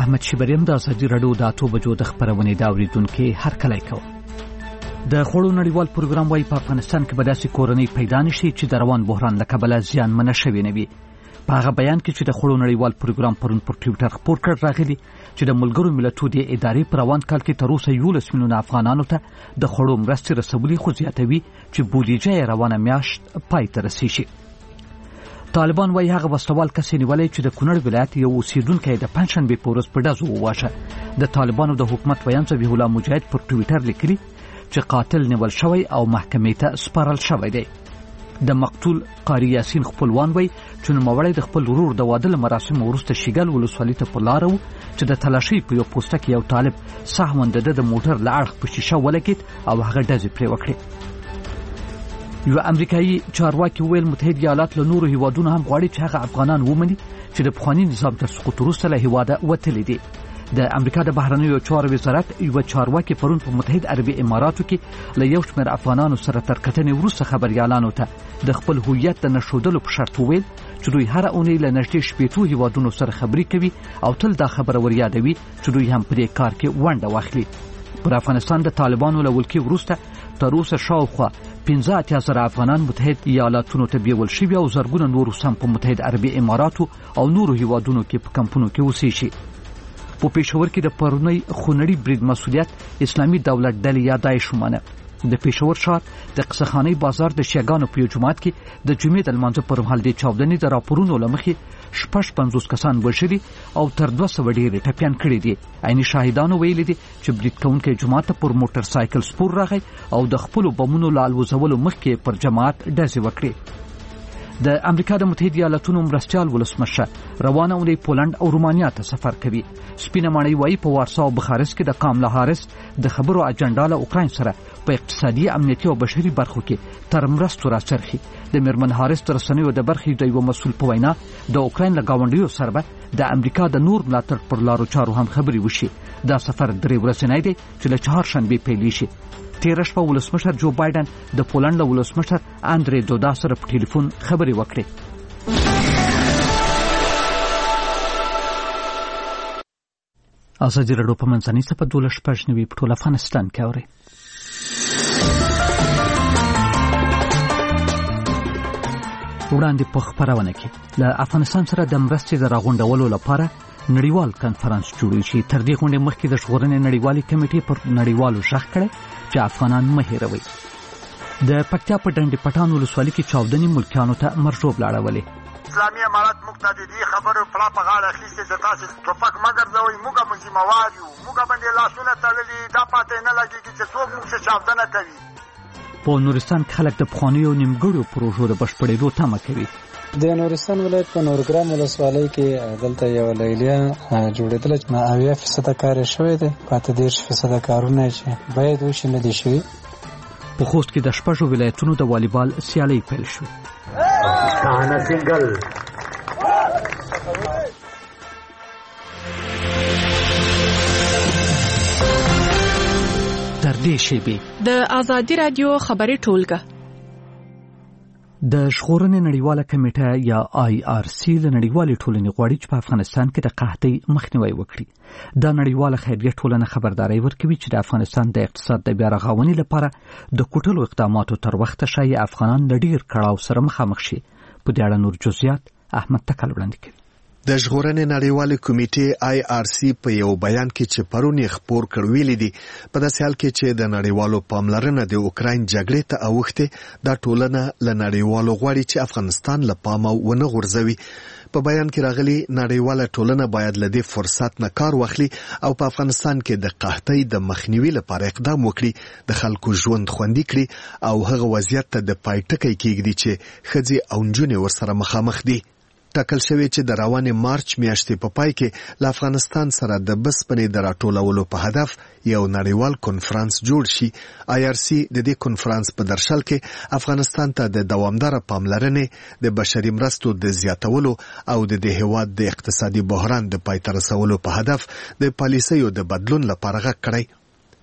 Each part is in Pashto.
احمد شیبریم د ازادي راډیو د 8 بجو د خبرونې دا اوریدونکو هر کله کوم د خوړو نړیوال پروګرام وايي په افغانستان کې به داسې کورنۍ پیدا نشي چې د روان بحران له کبله زیانمنه شوي نه وي. په هغه بیان کې چې د خوړو نړیوال پروګرام پرون پر ټویټر خپور کړ راغلي چې د ملګرو ملتونو د ادارې پر روان کال کې تر اوسه 11 میلیونه افغانانو ته د خوړو مرستې رسولي، خو زیاتوي چې بودیجه یې روانه میاشت پای ته رسیږي. طالبان وايي هغه وسوال کس نیولې چې د کونړ ولایت یو اوسیدونکی د پنځشنبه په ورځ په ډزو وواژه. د طالبانو د حکومت ویان ذبیح الله مجاهد پر ټویټر لیکلي چې قاتل نیول شوی او محکمې ته سپارل شوی دی. د مقتول قاری یاسین خپلوان وایي چې نوموړی د خپل ورور د واده له مراسمو وروسته شیګل ولسوالۍ ته په لاره و چې د تلاشۍ په یو پوسټه کې یو طالب سهواً د موټر له اړخ په شیشه ولګېد او هغه ډزې پرې وکړې. یو امریکایي چارواکي ویل متحده ایالات له نورو هیوادونو هم غواړي چې هغه افغانان ومني چې د پخواني نظام تر سقوط وروسته له هیواده وتلي دي. د امریکا د بهرنیو چارو وزارت یو چارواکي پرون په متحده عربي اماراتو کې له یو شمېر افغانانو سره تر کتنې وروسته خبريالانو ته د خپل هویت د نښودلو په شرط وویل چې دوی هر اونۍ له نږدې 80 هیوادونو سره خبرې کوي او تل دا خبره وریادوي چې دوی هم په دې کار کې ونډه واخلي. پر افغانستان د طالبانو له ولکې وروسته تر اوسه شاوخوا 15,000 افغانان متحده ایالاتونو ته بیول شوي او زرګونه نور هم په متحده عربي اماراتو او نورو هیوادونو کې په کمپونو کې اوسېږي. په پېښور کې د پرونی خونړي برید مسؤلیت اسلامي دولت ډلې یا داعش ومنه. د پېښور ښار د قصخاني بازار د شیګانو په جمعات کې د جمعې د لمانځه پر مهال د چاودنې د راپورونو لمخې 50 کسان وژلي او تر 200 ډېر ټپيان کړي دي. عیني شاهدانو ویلي دي چې برید کوونکي جمعات پر موټر سایکل سپور راغی او د خپل بمونو لال وزولو مخکې پر جماعت ډزې وکړي. د امریکا د متحده ایالاتونو مرستيال ولسمشر روانه اونۍ پولند او رومانیا ته سفر کوي. سپینه ماڼۍ وايي په وارسا او بخارست کې د کاملا هارس د خبرو اجنډا له اوکراین سره په اقتصادي، امنیتي او بشري برخو کې تر مرستو راڅرخي. د میرمن هارس تر رسنیو د برخې د یو مسؤل په وینا د اوکراین له گاونډیو سره د امریکا د نور ملاتړ پر لارو چارو هم خبري وشي. دا سفر 3 ورځې دی چې له چهارشنبه پیل شي. تیر شپه ولسمشر جو بایدن د پولند ولسمشر اندری دودا سره په ټلیفون خبري وکړې. ازادي راډیو په منځنۍ صفحه 12 په ټول افغانستان کې اوري. وړاندې په خبرونه کې له افغانستان سره د مرستې د راغونډولو لپاره نړیوال کانفرنس جوړ شي. تر دې غونډې مخکې د ژغورنې نړیوالې کمیټې پر نړیوالو ژغ کړی چې افغانان مه هېروي. د پکتیا په ډنډ پټان ولسوالۍ کې چاودنې ملکیانو ته مرجوب لاړولې. اسلامي امارات موږ ته د دې خبرو پړه په غاړه اخیستې چې تاسې ټوپک مه ګرځوئ، موږ هم ذمهوار یو، موږ باندې لاسونه تړلي، دا پاتې نه لګېږي چې څوک موږ څه چاودنه کوي. په نورستان کې خلک د پخوانیو نیمګړو پروژو د بشپړېدو تمه کوي. د نورستان ولایت په نورګرام ولسوالۍ کې دلته یو لیلیه جوړېدله چې 90% کار شوی دی، پاتې 10% کارونه چې باید وشي نه دي شوي. په خوست کې د 6 ولایتونو د والیبال سیالۍ پیل شوې. تر دې شیبې د ازادي راډیو خبري ټولګه د ژغورنې نړیواله کمیټه یا IRC له نړیوالې ټولنې غواړي چې په افغانستان کې د قحطۍ مخنیوي وکړي. دا نړیواله خیریه ټولنه خبرداري ورکوي چې د افغانستان د اقتصاد د بیا رغونې لپاره د کوټلو اقداماتو تر وخته شایي افغانان له ډیر کړاو سره مخامخ شي. په دې اړه نور جزئیات احمد تکل وړاندې کوي. د ژغورنې نړیوالې کمیټې IRC په یو بیان کې چې پرون یې خپور کړ ویلي دي په داسې حال کې چې د نړیوالو پاملرنه د اوکراین جګړې ته اوښته دا ټولنه له نړیوالو غواړي چې افغانستان له پامه ونه غورځوي. په بیان کې راغلي نړیواله ټولنه باید له دې فرصت نه کار واخلي او په افغانستان کې د قحطۍ د مخنیوي لپاره اقدام وکړي، د خلکو ژوند خوندي کړي او هغه وضعیت ته د پای ټکی کېږدي چې ښځې او نجونې ورسره مخامخ دي. ټاکل شوی چې د روانې مارچ میاشتې په پای کې له افغانستان سره د بسپنې د راټولولو په هدف یو نړیوال کنفرانس جوړ شي. IRC د دې کنفرانس په درشل کې افغانستان ته د دوامداره پاملرنې، د بشري مرستو د زیاتولو او د دې هیواد د اقتصادي بحران د پای ته رسولو په هدف د پالیسیو د بدلون لپاره غږ کړی.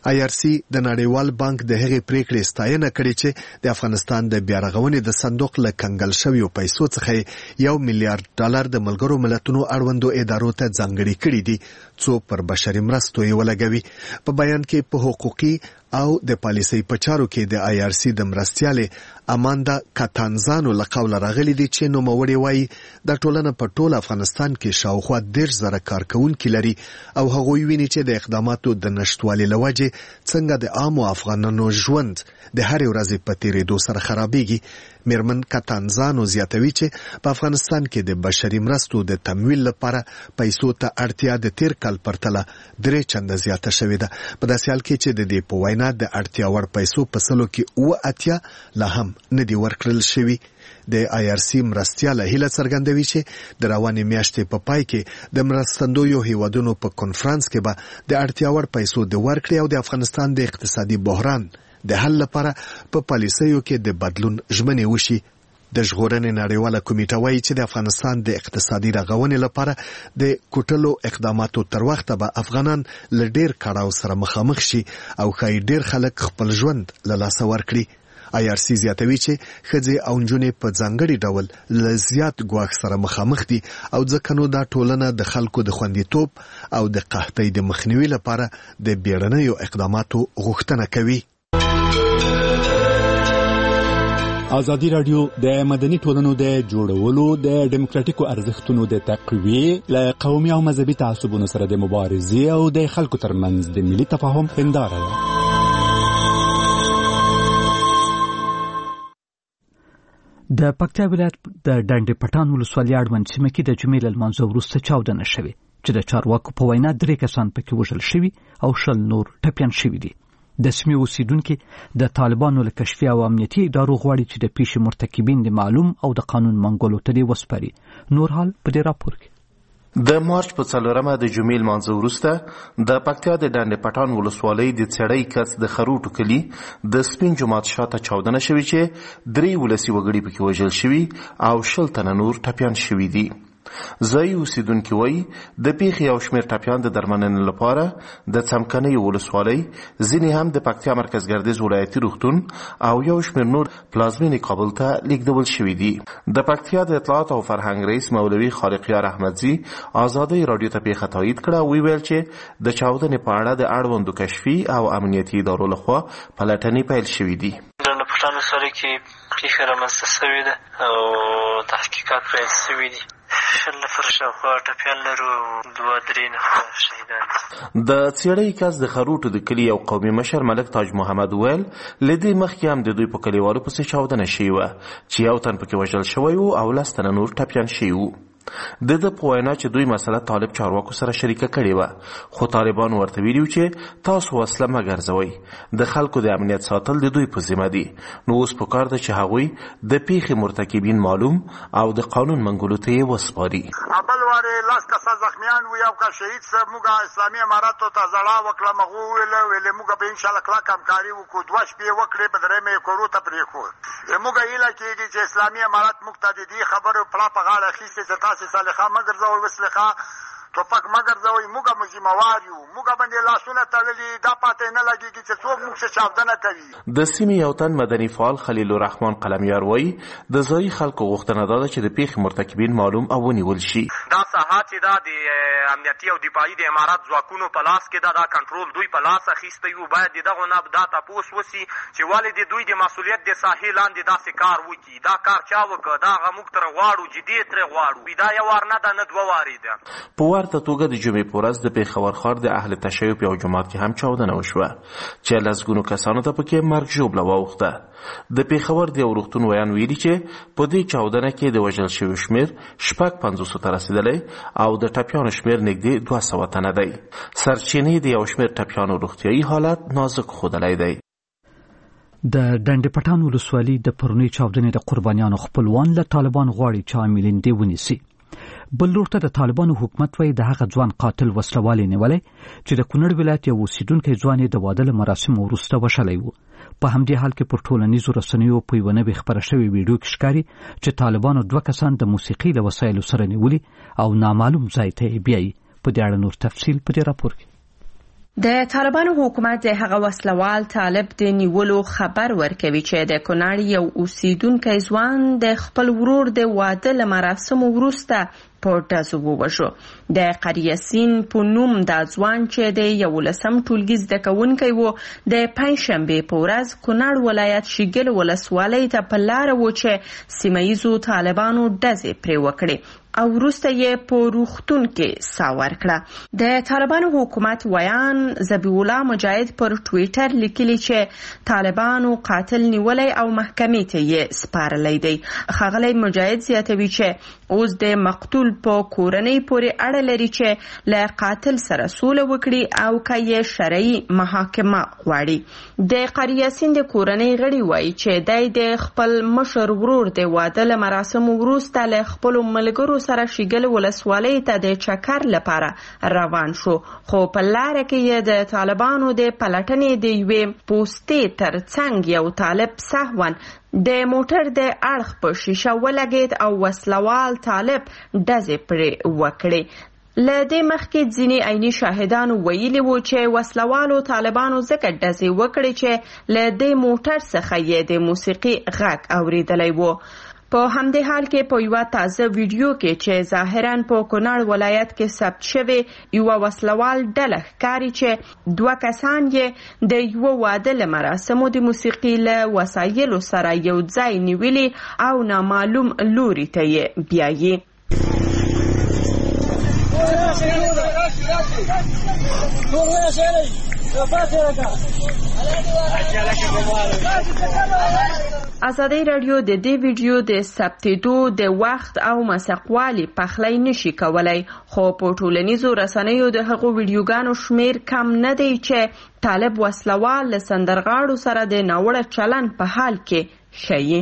IRC د نړیوال بانک د هغې پریکړې ستاینه کړې چې د افغانستان د بیارغونې د صندوق له کنګل شویو پیسو څخه $1 میلیارډ د ملګرو ملتونو اړوندو ادارو ته ځانګړي کړي دي څو پر بشري مرستو یې ولګوي. په بیان کې په حقوقي او د پالیسۍ په چارو کې د IRC د مرستیالې اماندا کاتانزانو له قوله راغلي دي چې نوموړې وایي دا ټولنه په ټول افغانستان کې شاوخوا 10,000 کارکوونکي لري او هغوی ویني چې د اقداماتو د نشټوالي له وجې څنګه د عامو افغانانو ژوند د هرې ورځې په تېرېدو سره خرابېږي. میرمن کاتانزانو زیاتوي چې په افغانستان کې د بشري مرستو د تمویل لپاره پیسو ته اړتیا د تیر کال پرتله 3 چنده زیاته شوې ده. په داسې حال کې چې د دې په وینا د اړتیا وړ پیسو په سلو کې 80 لا هم نه دي ورکړل شوي. د IRC مرستیاله هیله څرګندوي چې د روانې میاشتې په پای کې د مرستندویو هیوادونو په کنفرانس کې به د اړتیا وړ پیسو د ورکړې او د افغانستان د اقتصادي بحران د حل لپاره په پالیسیو کې د بدلون ژمنې وشي. د ژغورنې نړیواله کمیټه وایي چې د افغانستان د اقتصادي رغونې لپاره د کوټلو اقداماتو تر وخته به افغانان له ډېر کړاو سره مخامخ شي او ښایي ډېر خلک خپل ژوند له لاسه ورکړي. IRC زیاتوي چې ښځې او نجونې په ځانګړي ډول له زیات ګواښ سره مخامخ دي او ځکه نو دا ټولنه د خلکو د خوندیتوب او د قحطۍ د مخنیوي لپاره د بیړنیو اقداماتو غوښتنه کوي. ازادي راډیو د مدني ټولنو د جوړولو د ډیموکراتیکو ارزښتونو د تقویې له قومي او مذهبي تعصبونو سره د مبارزې او د خلکو ترمنځ د ملي تفاهم هنداره ده. د پکتیا ولایت د ډنډې پټان ولسوالۍ اړوند سیمه کې د جمعې له لمانځه وروسته چاودنه شوې چې د چارواکو په وینا 3 کسان پکې وژل شوي او 10 نور ټپیان شوي دي. د سیمې اوسیدونکي د طالبانو له کشفي او امنیتي ادارو غواړي چې د پیښې مرتکبین د معلوم او د قانون منګولو ته وسپاري. نور حال په دې راپور کې. د مارچ په 4مه د جمعې لمانځه وروسته د پکتیا د ډنډې پټان ولسوالۍ د څړۍ کس د خروټو کلي د سپین جومات شاته چاودنه شوې چې 3 ولسي وګړي پکې وژل شوي او 10 تنه نور ټپیان شوي دي. ځایي اوسیدونکي وایي د پیښې یو شمېر ټپیان د درملنې لپاره د څمکنۍ ولسوالۍ ځینې هم د پکتیا مرکز ګردیز ولایتي روغتون او یو شمېر نور پلازمینې کابل ته لیږدول شوي دي. د پکتیا د اطلاعات او فرهنګ رئیس مولوي خالقیار احمدزي ازادۍ راډیو ته پیښه تایید کړه او ویل چې د چاودنې په اړه د اړوندو کشفي او امنیتي ادارو لخوا پلټنې پیل شوي دي. د پټان ولسوالۍ کې پیښه رامنځته شوې ده او تحقیقات پیل شوي دي. 10 نفر شاوخوا ټپیان لرو او 2-3 نفر شهیدان دي. د څېړۍ کس د خروټو د کلي یو قومي مشر ملک تاج محمد ویل له دې مخکې هم د دوی په کلیوالو پسې چاودنه شوې وه چې یو تن پکې وژل شوی و او 10 تنه نور ټپیان شوي وو. د ده په وینا چې دوی مسله طالب چارواکو سره شریکه کړې وه خو طالبانو ورته ویلي و چې تاسو وسله مه ګرځوئ، د خلکو د امنیت ساتل د دوی په ذمه دي. نو اوس پکار ده چې هغوی د پیښې مرتکبین معلوم او د قانون منګولو ته یې وسپاري. بل وارې 10 کسه زخمیان وو، یو کس شهید صاحب. موږ اسلامي اماراتو ته زړه وکړه، مغو ویلې موږ به انشاءالله کلک همکاري وکړو. 2 شپې وکړې په درېیمه یې کورو ته پرېښود. موږ هیله کېږي چې اسلامي امارات موږ ته د دې خبرو پړه په غاړه اخیستې چې تاسې صالحه مه ګرځوئ، وسلخه ټوپک مه ګرځوئ، موږ هم ذمهوار یو، موږ باندې لاسونه تړلي، دا پاتې نه لګېږي چې څوک موږ څه چاودنه کوي. د سیمې یو تن مدني فعال خلیل الرحمن قلمیار وایي د ځایي خلکو غوښتنه دا ده چې د پیښې مرتکبین معلوم او ونیول شي. دا ساحه چې دا د امنیتي او دفاعي د امارات ځواکونو په لاس کې دا کنټرول دوی په لاس اخیستی وو. باید د دغو نه دا تپوس وسي چې ولې د دوی د مسؤلیت د ساحې لاندې داسې کار وکړي. دا کار چا وکړه؟ دا هغه موږ ترې غواړو، جدي یې ترې غواړو. دا یو وار نه ده، نه 2 وارې ده. په ورته توګه د جمعې په ورځ د پېښور ښار د اهل تشیع په یو جومات کې هم چاودنه وشوه چې لسګونو کسانو ته پکې مرګ ژوبله واوښته. د پېښور د یو روغتون ویان ویلي چې په دې چاودنه کې د وژل شویو شمېر 550 ته رسېدلی او د ټپیانو شمېر نږدې 200 تنه دی. سرچینې د یو شمېر ټپیانو روغتیایي حالت نازک ښودلی دی. د ډنډې پټان ولسوالۍ د پرونۍ چاودنې د قربانیانو خپلوان له طالبان غواړي چې عاملین دې ونیسي. بل لور ته د طالبانو حکومت وایي د هغه ځوان قاتل وسلوالې نیولی چې د کونړ ولایت یو اوسیدونکی ځوان یې د واده له مراسمو وروسته وشلی و. په همدې حال کې پر ټولنیزو رسنیو په یوه نوې خپره شوې ویډیو کې ښکاري چې طالبانو 2 کسان د موسیقي له وسایلو سره نیولي او نامعلوم ځای ته یې بیایي. په دې اړه نور تفصیل په دې راپور کې. د طالبانو حکومت د هغه وسلوال طالب د نیولو خبر ورکوي چې د کونړ یو اوسیدونکی ځوان د خپل ورور د واده له مراسمو وروسته په ډزو ووژو. د قریاسین په نوم دا ځوان چې د 11 ټولګي زده کوونکی و د پنجشنبې په ورځ کونړ ولایت شیګل ولسوالۍ ته په لاره و چې سیمه ییزو طالبانو ډزې پرې وکړې او وروسته یې په روغتون کې ساه ورکړه. د طالبانو حکومت ویان ذبیح الله مجاهد پر ټویټر لیکلی چې طالبانو قاتل نیولی او محکمې ته یې سپارلی دی. ښاغلی مجاهد زیاتوي چې اوس د مقتول په کورنۍ پورې اړه لري چې له قاتل سره سوله وکړي او که یې شرعي محاکمه غواړي. د قریاسین د کورنۍ غړي وایي چې دی د خپل مشر ورور د واده له مراسمو وروسته له خپلو ملګرو سره شیګل ولسوالۍ ته د چکر لپاره روان شو، خو په لاره کې یې د طالبانو د پلټنې د یوې پوستې تر څنګ یو طالب سهوا د موټر د اړخ په شیشه ولګید او وسلوال طالب ډزې پرې وکړې. له دې مخکې ځینې عیني شاهدانو ویلي وو چې وسلوالو طالبانو ځکه ډزې وکړې چې له دې موټر څخه یې د موسیقي غږ اوریدلی وو. په همدې حال کې په یوه تازه ویډیو کې چې ظاهراً په کونړ ولایت کې ثبت شوی یوه وسلوال ډله ښکاري چې 2 کسان یې د یوه واده له مراسمو د موسیقي له وسایلو سره یو ځای نیولي او نامعلوم لوري ته یې بیایي. ازادي رادیو د دې ویډیو د ثبتېدو د وخت او مسقوالي پخلی نشي کولای، خو په ټولنیزو رسنیو د هغو ویډیوګانو شمیر کم نه دی چې طالب وسلوال له سندرغاړو سره د ناوړه چلن په حال کې ښیي.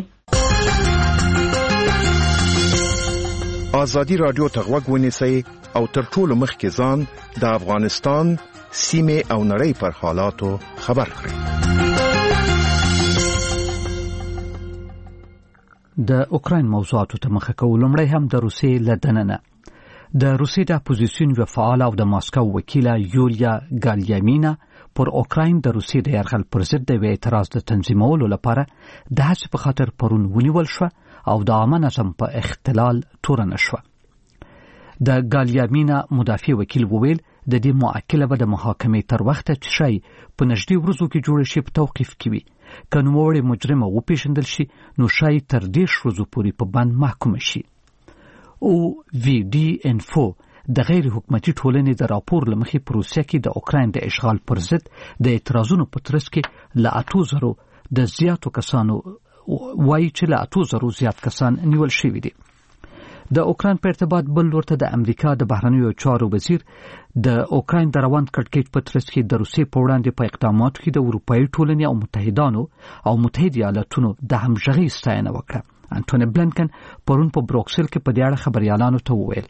ازادي رادیو ته غوږ ونیسئ او تر ټولو مخکې ځان د افغانستان سیمې او نړۍ پر حالاتو خبر کړئ. د اوکراین موضوعاتو ته مخه کوو. لومړی هم د روسیې له دننه د روسیې د اپوزیسیون یوه فعاله او د ماسکو وکیله یولیا ګالیامینا پر اوکراین د روسیې د یرغل پر ضد د یوه اعتراض د تنظیمولو لپاره د هڅې په خاطر پرون ونیول شوه او د عامه نظم په اختلال تورنه شوه. د ګالیامینا مدافع وکیل وویل د دې معقله به د محاکمې تر وخته چې شی په نږدې ورځو کې جوړ شي په توقیف کې وي. که نوموړې مجرمه وپېژندل شي نو شی تر 10 ورځو پورې په بند محکومه شي. او وی ډي انفو د غیر حکومتي ټولنې د راپور له مخې په روسیه کې د اوکراین د اشغال پر ضد د اعتراضونو په ترڅ کې له 8,000 د زیاتو کسانو وایي چې له 8,000 زیات کسان نیول شوي دي. د اوکراین په ارتباط بل ورته د امریکا د بهرنیو چارو وزیر د اوکراین د روان کړکېچ په ترڅ کې د روسیې په وړاندې په اقداماتو کې د اروپایي ټولنې او متحدانو او متحده ایالاتونو د همغږۍ ستاینه وکړه. انټونی بلنکن پرون په بروکسل کې په دې اړه خبريالانو ته وویل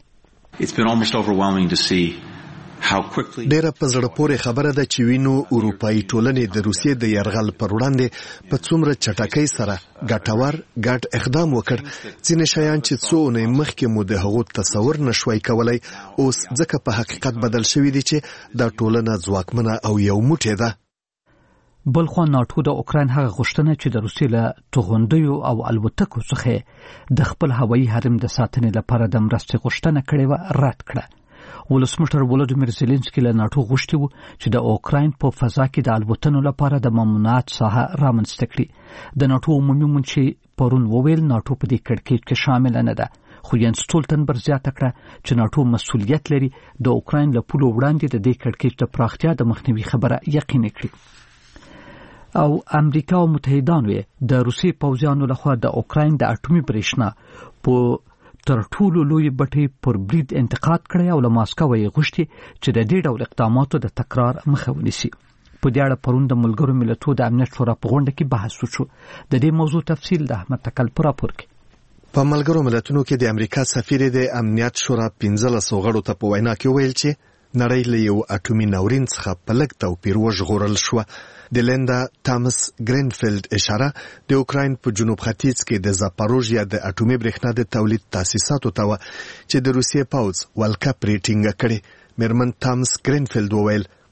ډیره په زړه پورې خبره ده چې وینو اروپایي ټولنې د روسیې د یرغل پر وړاندې په څومره چټکۍ سره ګټور ګډ اقدام وکړ. ځینې شیان چې څو اونۍ مخکې مو د هغو تصور نشوای کولای اوس ځکه په حقیقت بدل شوي دي چې دا ټولنه ځواکمنه او یو موټی ده. بلخوا ناټو د اوکراین هغه غوښتنه چې د روسیې له توغندیو او الوتکو څخه د خپل هوایي حرم د ساتنې لپاره د مرستې غوښتنه کړې وه رد کړه. ولسمشر ولودیمیر زيلنسکي له ناټو غوښتي وو چې د اوکراین په فضا کې د الوتنو لپاره د ممنوعات ساحه رامنځته کړي. د ناټو عمومي منشي پرون وویل ناټو په دې کړکېچ کې شامل نه ده، خو ینس سټولټنبرګ زیاته کړه چې ناټو مسؤلیت لري د اوکراین له پولو وړاندې د دې کړکېچ د پراختیا د مخنیوي خبره یقیني کړي. او امریکا او متحدانو د روسي پوځیانو لخوا د اوکراین د اټومي برېښنا په تر ټولو لوی بټي پر برید انتقاد کړی او له ماسکو یې غوښتي چې د دې ډول اقداماتو د تکرار مخه ونیسي. په دې اړه پرون د ملګرو ملتونو د امنیت شورا په غونډه کې بحث وشو. د دې موضوع تفصیل د احمد تکل پر راپور کې. په ملګرو ملتونو کې د امریکا سفیر د امنیت شورا 15 غړو ته په وینا کې ویل چې نړۍ له یو اټومي ناورین څخه په لږ توپیر وژغورل شوه. د لیندا تامس ګرینفیلد اشاره د اوکراین په جنوب ختیځ کې د زاپاروژیا د اټومي برېښنا د تولید تاسیساتو ته چې د روسیې پوځ ولکه پریټینګ کړي. میرمن تامس ګرینفیلد وویل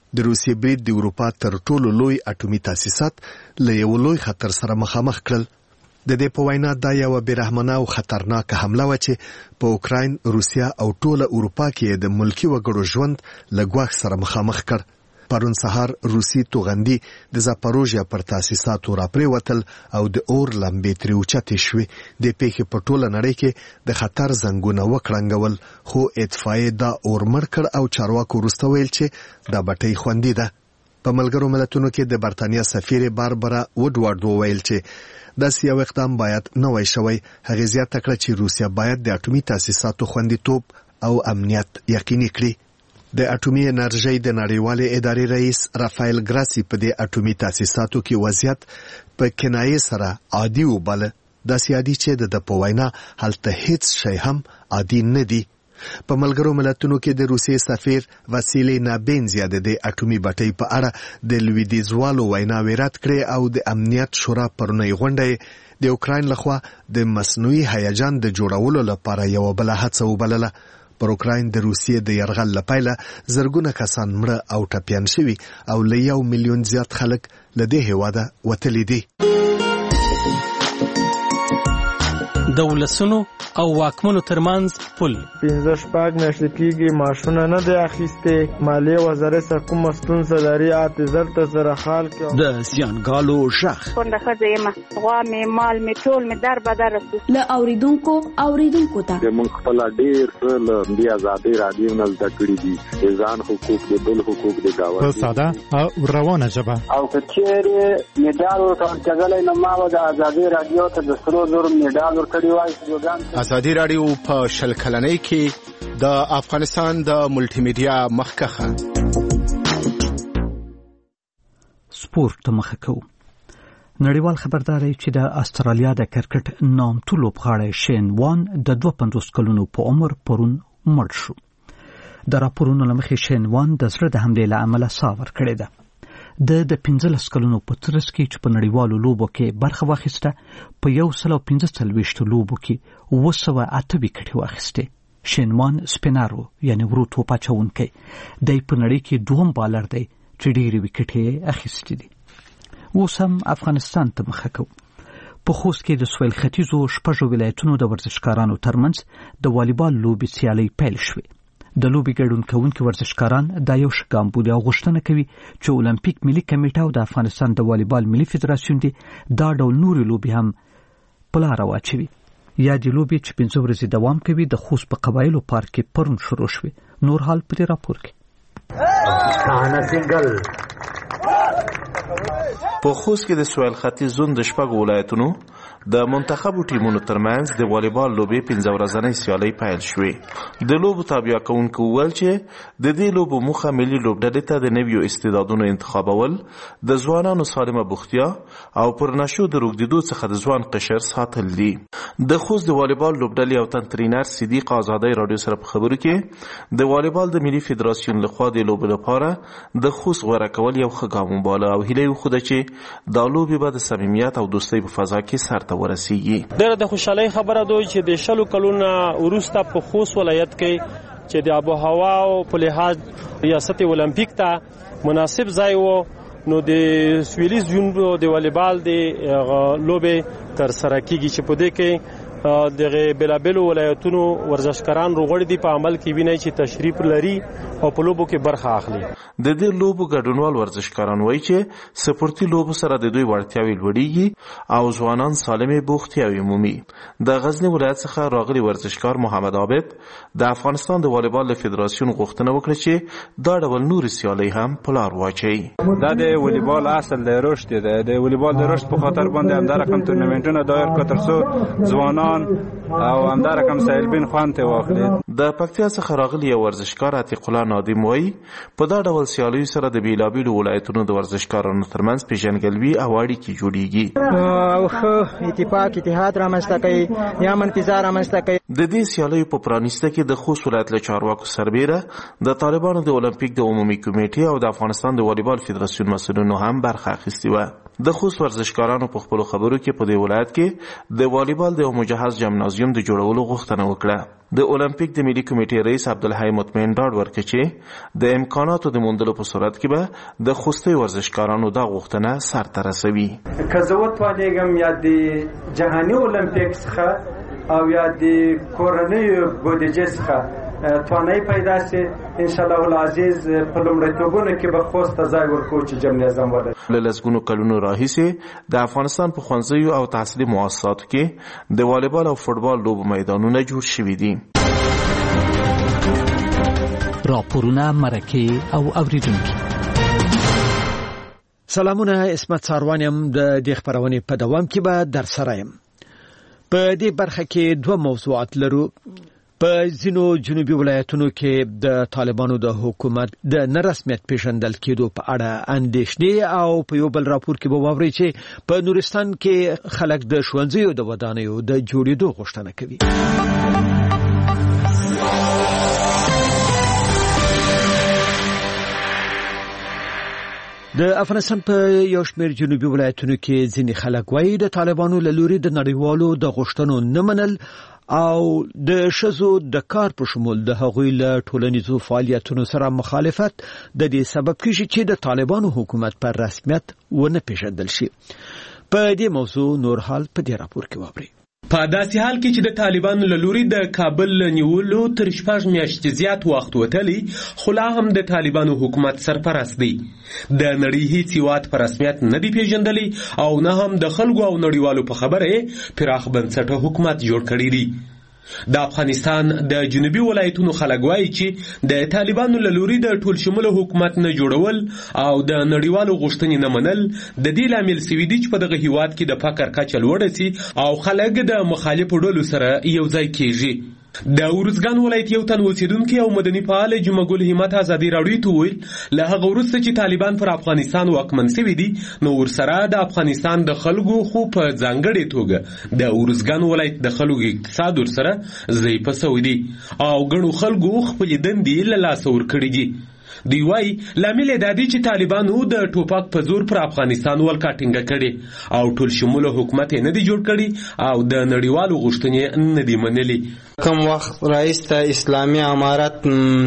د روسیې برید د اروپا تر ټولو لوی اټومي تاسیسات له یو لوی خطر سره مخامخ کړل. د دې په وینا دا یو بیرحمانه او خطرناک حمله و چې په اوکراین، روسیا او ټوله اروپا کې د ملکی وګړو ژوند له ګواښ سره مخامخ کړ. پرون سهار روسي توغندي د زاپاروژیا پر تاسیساتو راپریوتل او د اور لمبې ترې اوچتې شوې. د پیښې په ټوله نړۍ کې د خطر زنګونه وکړنګول، خو اطفائیې دا اور مړ کړ او چارواکو وروسته ویل چې دا بټۍ خوندي ده. په ملګرو ملتونو کې د برتانیا سفیر باربرا وډوارد وویل چې داسې یو اقدام باید نه وای شوی. هغې زیاته کړه چې روسیا باید د اټومي تاسیساتو خوندیتوب او امنیت یقیني کړي. د اټومي انرژۍ د نړیوالې ادارې رئیس رافایل ګراسي په دې اټومي تاسیساتو کې وضعیت په کنایې سره عادي وباله. داسې عادي چې د په وینا هلته هیڅ شی هم عادي نه دی. په ملګرو ملتونو کې د روسیې سفیر واسیلی نابینزیا د دې اټومي بټۍ په اړه د لویدیځوالو ویناوې رد کړې او د امنیت شورا پرونی غونډه د اوکراین لخوا د مصنوعي هیجان د جوړولو لپاره یو بل هڅه وبلله. پر اوکراین د روسیې د یرغل لپاره زرګونه کسان مړه او ټپیان شوي او له 1 میلیون زیات خلک له دې هیواده وتلي دي. د ولسونو او واکمنو ترمنځ پل 15 میاشتې کېږي معاشونه نه دی اخیستې. مالیې وزارت سره کومه ستونزه لري، اعتذار ته سره حال کې د زیانګالو شخ کونډه ښځه یم، غوا مې مال مې ټول مې در بدر له اوریدونکو ته موږ خپل ډېر څه له دې ازادۍ رادیو نه زده کړي دي، د ځان حقوق د بل حقوق د گاونډي په ساده او روانه ژبه. او که چیرې میډال ورکړل نو ما د ازادۍ رادیو ته د 300 میډال ورکړی وای. ازادي رادیو په شل کلنۍ کې د افغانستان د ملټي میډیا مخکخه سپورت مخه کوو. نړیوال خبرداري چې د استرالیا د کرکټ نامتو لوبغاړی شین وان د 52 کلونو په عمر پرون مړ شو. د راپورونو له مخې شین وان د زړه د حملې له امله ساه ورکړې ده. د 15 کلونو په ترڅ کې چې په نړیوالو لوبو کې برخه واخیسته، په 145 لوبو کې 208 وکټې واخیستې. شین وان سپینارو یعنی ورو توپ اچونکی دی، په نړۍ کې دوهم بالر دی چې ډېرې وکټې اخیستې دي. اوس هم افغانستان ته مخه کوو. په خوست کې د سویل ختیځو 6 ولایتونو د ورزشکارانو ترمنځ د والیبال لوبې سیالۍ پیل شوې. د لوبې ګډون کوونکي ورزشکاران دا یو ښه ګام بولي او غوښتنه کوي چې اولمپیک ملي کمیټه او د افغانستان د والیبال ملي فدراسیون دي دا ډول نورې لوبې هم په لاره واچوي. یادې لوبې چې 5 ورځې دوام کوي د خوست په قبایلو پارک کې پرون شروع شوې. نور حال په دې راپور کې. په خوست کې د سویل ختیځ زون د 6 ولایتونو د منتخبو ټیمونو ترمنځ د والیبال لوبې 15 ورځنۍ سیالۍ پیل شوې. د لوبو تابع کوونکو وویل چې د دې لوبو موخه ملي لوبډلې ته د نویو استعدادونو انتخابول، د ځوانانو سالمه بوختیا او پر نشو د روږدېدو څخه د ځوان قشر ساتل دي. د خوست د والیبال لوبډلې او تنترینر صدیق آزادۍ رادیو سره په خبرو کې د والیبال د ملي فدراسیون لخوا د لوبو لپاره د خوست غوره کول یو ښه ګام وباله او هیله یې وښوده چې دا لوبې به د صمیمیت او دوستۍ په فضا کې سرته ورسیږي. ډېره د خوشحالۍ خبره ده چې د 10 کلونو وروسته په خوست ولایت کې چې د آب و هوا او په لحاظ ریاست اولمپیک ته مناسب ځای و، نو د سویلي زون د والیبال د لوبې تر سره کیږي چې په دې کې دغه بلابلو ولایتونو ورزشکاران روغړي دي په عمل کې ویني چې تشریف لري او په لوبو کې برخه اخلي. د دې لوبو ګډونوال ورزشکاران وایي چې سپورتي لوبو سره د دوی وړتیاوې لوړیږي او ځوانان سالمې بوختیاوې مومي. د غزنی ولایت څخه راغلي ورزشکار محمد عابد د افغانستان د والیبال فدراسیون غوښتنه وکړه چې دا ډول نور سیالۍ هم په لار واچوي. دا د والیبال اصل د رشد دی، د والیبال د رشد په خاطر باندې هم دا رقم تورنمنټونه دایر کړ ترڅو ځوانان او همدا رقم سایلبین خوان ته واخلي. د پکتیا څخه راغلی ورزشکار عتیق الله نادم وایي په دا ډول سیالیو سره د بیلابیلو ولایتونو د ورزشکارانو ترمنځ پیژنګلوي او اړیکې جوړیږي او ښه اتفاق اتحاد رامنځته کوي یا منتظر رامنځته کوي. د دې سیالیو په پرانیسته کې د خوست ولایت له چارواکو سربیره د طالبانو د اولمپیک د عمومي کمیټې او د افغانستان د والیبال فدراسیون مسؤلینو هم برخه اخیستې وه. د خوست ورزشکارانو په خپلو خبرو کې په دې ولایت کې د والیبال د مجهز جمنازیوم د جوړولو غوښتنه وکړه. د اولمپیک د ملي کمیټې رئیس عبدالحی مطمئن ډاډ ورکړ چې د امکاناتو د موندلو په صورت کې به د خوستي ورزشکارانو دا غوښتنه سرته رسوي. که زه وتوانېږم یا د جهاني اولمپیک څخه او یا د کورنیو بودیجې څخه توانایي پیدا سي، انشاءالله العزیز په لومړیتوبونو کې به خوست ته ځای ورکوو چې جام نظام ولري. له لسګونو کلونو راهیسې د افغانستان په ښوونځیو او تحصیلي مؤسساتو کې د والیبال او فوټبال لوبو میدانونه جوړ شوي دي. راپورونه، مرکې او اوریدونکي. سلامونه، اسمت ساروان یم. د دې خبرونې په دوام کې به در سره یم. په دې برخه کې دوه موضوعات لرو. په ځینو جنوبي ولایتونو کې د طالبانو د حکومت د نرسمیت پیژندل کېدو په اړه اندېښنې او په یو بل راپور کې به واورئ چې په نورستان کې خلک د ښوونځیو د ودانیو د جوړېدو غوښتنه کوي. د افغانستان په یو شمېر جنوبي ولایتونو کې ځینې خلک وایي د طالبانو له لوري د نړیوالو د غوښتنو نه منل او د ښځو د کار په شمول د هغوی له ټولنیزو فعالیتونو سره مخالفت د دې سبب کیږي چې د طالبانو حکومت پر رسمیت ونه پیژندل شي. په دې موضوع نور حال په دې راپور کې واورئ. په داسې حال کې چې د طالبانو له لوري د کابل نیولو تر 6 میاشتې زیات وخت وتلی، خو لا هم د طالبانو حکومت سرپرست دی. د نړۍ هیڅ هیواد په رسمیت نه دی پیژندلی او نه هم د خلکو او نړیوالو په خبره پراخ بنسټه حکومت جوړ کړی دی. د افغانستان د جنوبي ولایتونو خلک وایي چې د طالبانو له لوري د ټول شموله حکومت نه جوړول او د نړیوالو غوښتنې نه منل د دې لامل سوي دي چې په دغه هیواد کې د فقر کچه لوړه سي او خلک د مخالفو ډلو سره یو ځای کیږي. د ارزګان ولایت یو تن اوسیدونکي او مدني فعال جمعه ګل همت ازادي راډیو ته ویل له هغه وروسته چې طالبان پر افغانستان واکمن شوي دي نو ورسره د افغانستان د خلکو خو په ځانګړې توګه د ارزګان ولایت د خلکو اقتصاد ورسره ضعیفه شوی دی او ګڼو خلکو خپلې دندې له لاسه ورکړي دي. دی وای لامل دا دی چې طالبانو د ټوپک په زور پر افغانستان ولکه ټینګه کړي او ټول شموله حکومت نه دی جوړ کړي او د نړیوالو غوښتنې نه دی منلي. کوم وخت رئیس ته اسلامي امارت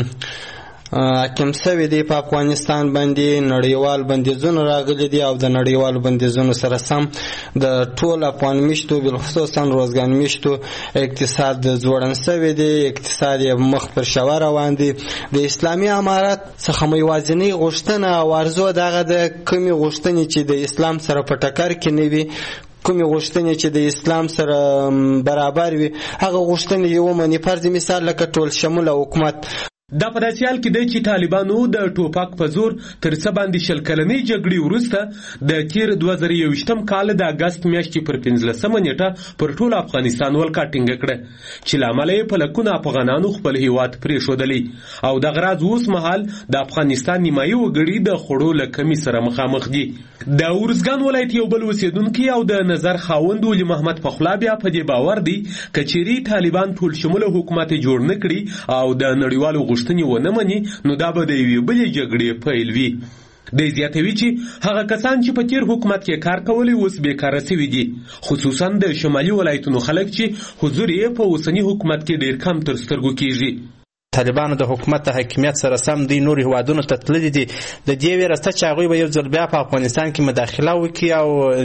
حاکم شوی دی په افغانستان باندې نړیوال بندیزونه راغلي دي او د نړیوال بندیزونو سره سم د ټول افغان میشتو بالخصوصا روزګان میشتو اقتصاد ځوړن شوی دی، اقتصاد مخ پر شوا روان دی. د اسلامي امارت څخه یوازینی غوښتنه او ارزو دغه د کومې غوښتنې چې د اسلام سره په ټکر کې نه وي، کومې غوښتنې چې د اسلام سره برابر وي، هغه غوښتنې یو منی فرض مثال لکه ټول شموله حکومت. دا په داسې حال کې دی چې طالبانو د ټوپک په زور تر څه باندې 20 کلنۍ جګړې وروسته د تیر 2021 کال د اګست میاشتې پر 15 نیټه پر ټول افغانستان ولکه ټینګه کړه چې لامل یې په لکونه افغانانو خپل هیواد پرېښودلی او د غراض اوس مهال د افغانستان نیمایي وګړي د خوړو له کمی سره مخامخ دي. د ارزګان ولایت یو بل اوسیدونکي او د نظر خاوند ولي محمد پخلا بیا په دې باور دی که چیرې طالبان ټول شموله حکومت جوړ نه کړي او د نړیوالو غوښتنې ونه مني نو دا به د یوې بلې جګړې پیل وي. دی زیاتوي چې هغه کسان چې په تیر حکومت کې کار کولی اوس بیکاره شوي دي، خصوصا د شمالي ولایتونو خلک چې حضور یې په اوسني حکومت کې ډیر کم تر سترګو کیږي. طالبانو د حکومت د حاکمیت سره سم دی نور هیوادونو ته تللي دي د دې ویرسته چې هغوی به یو ځل بیا په افغانستان کې مداخله وکړي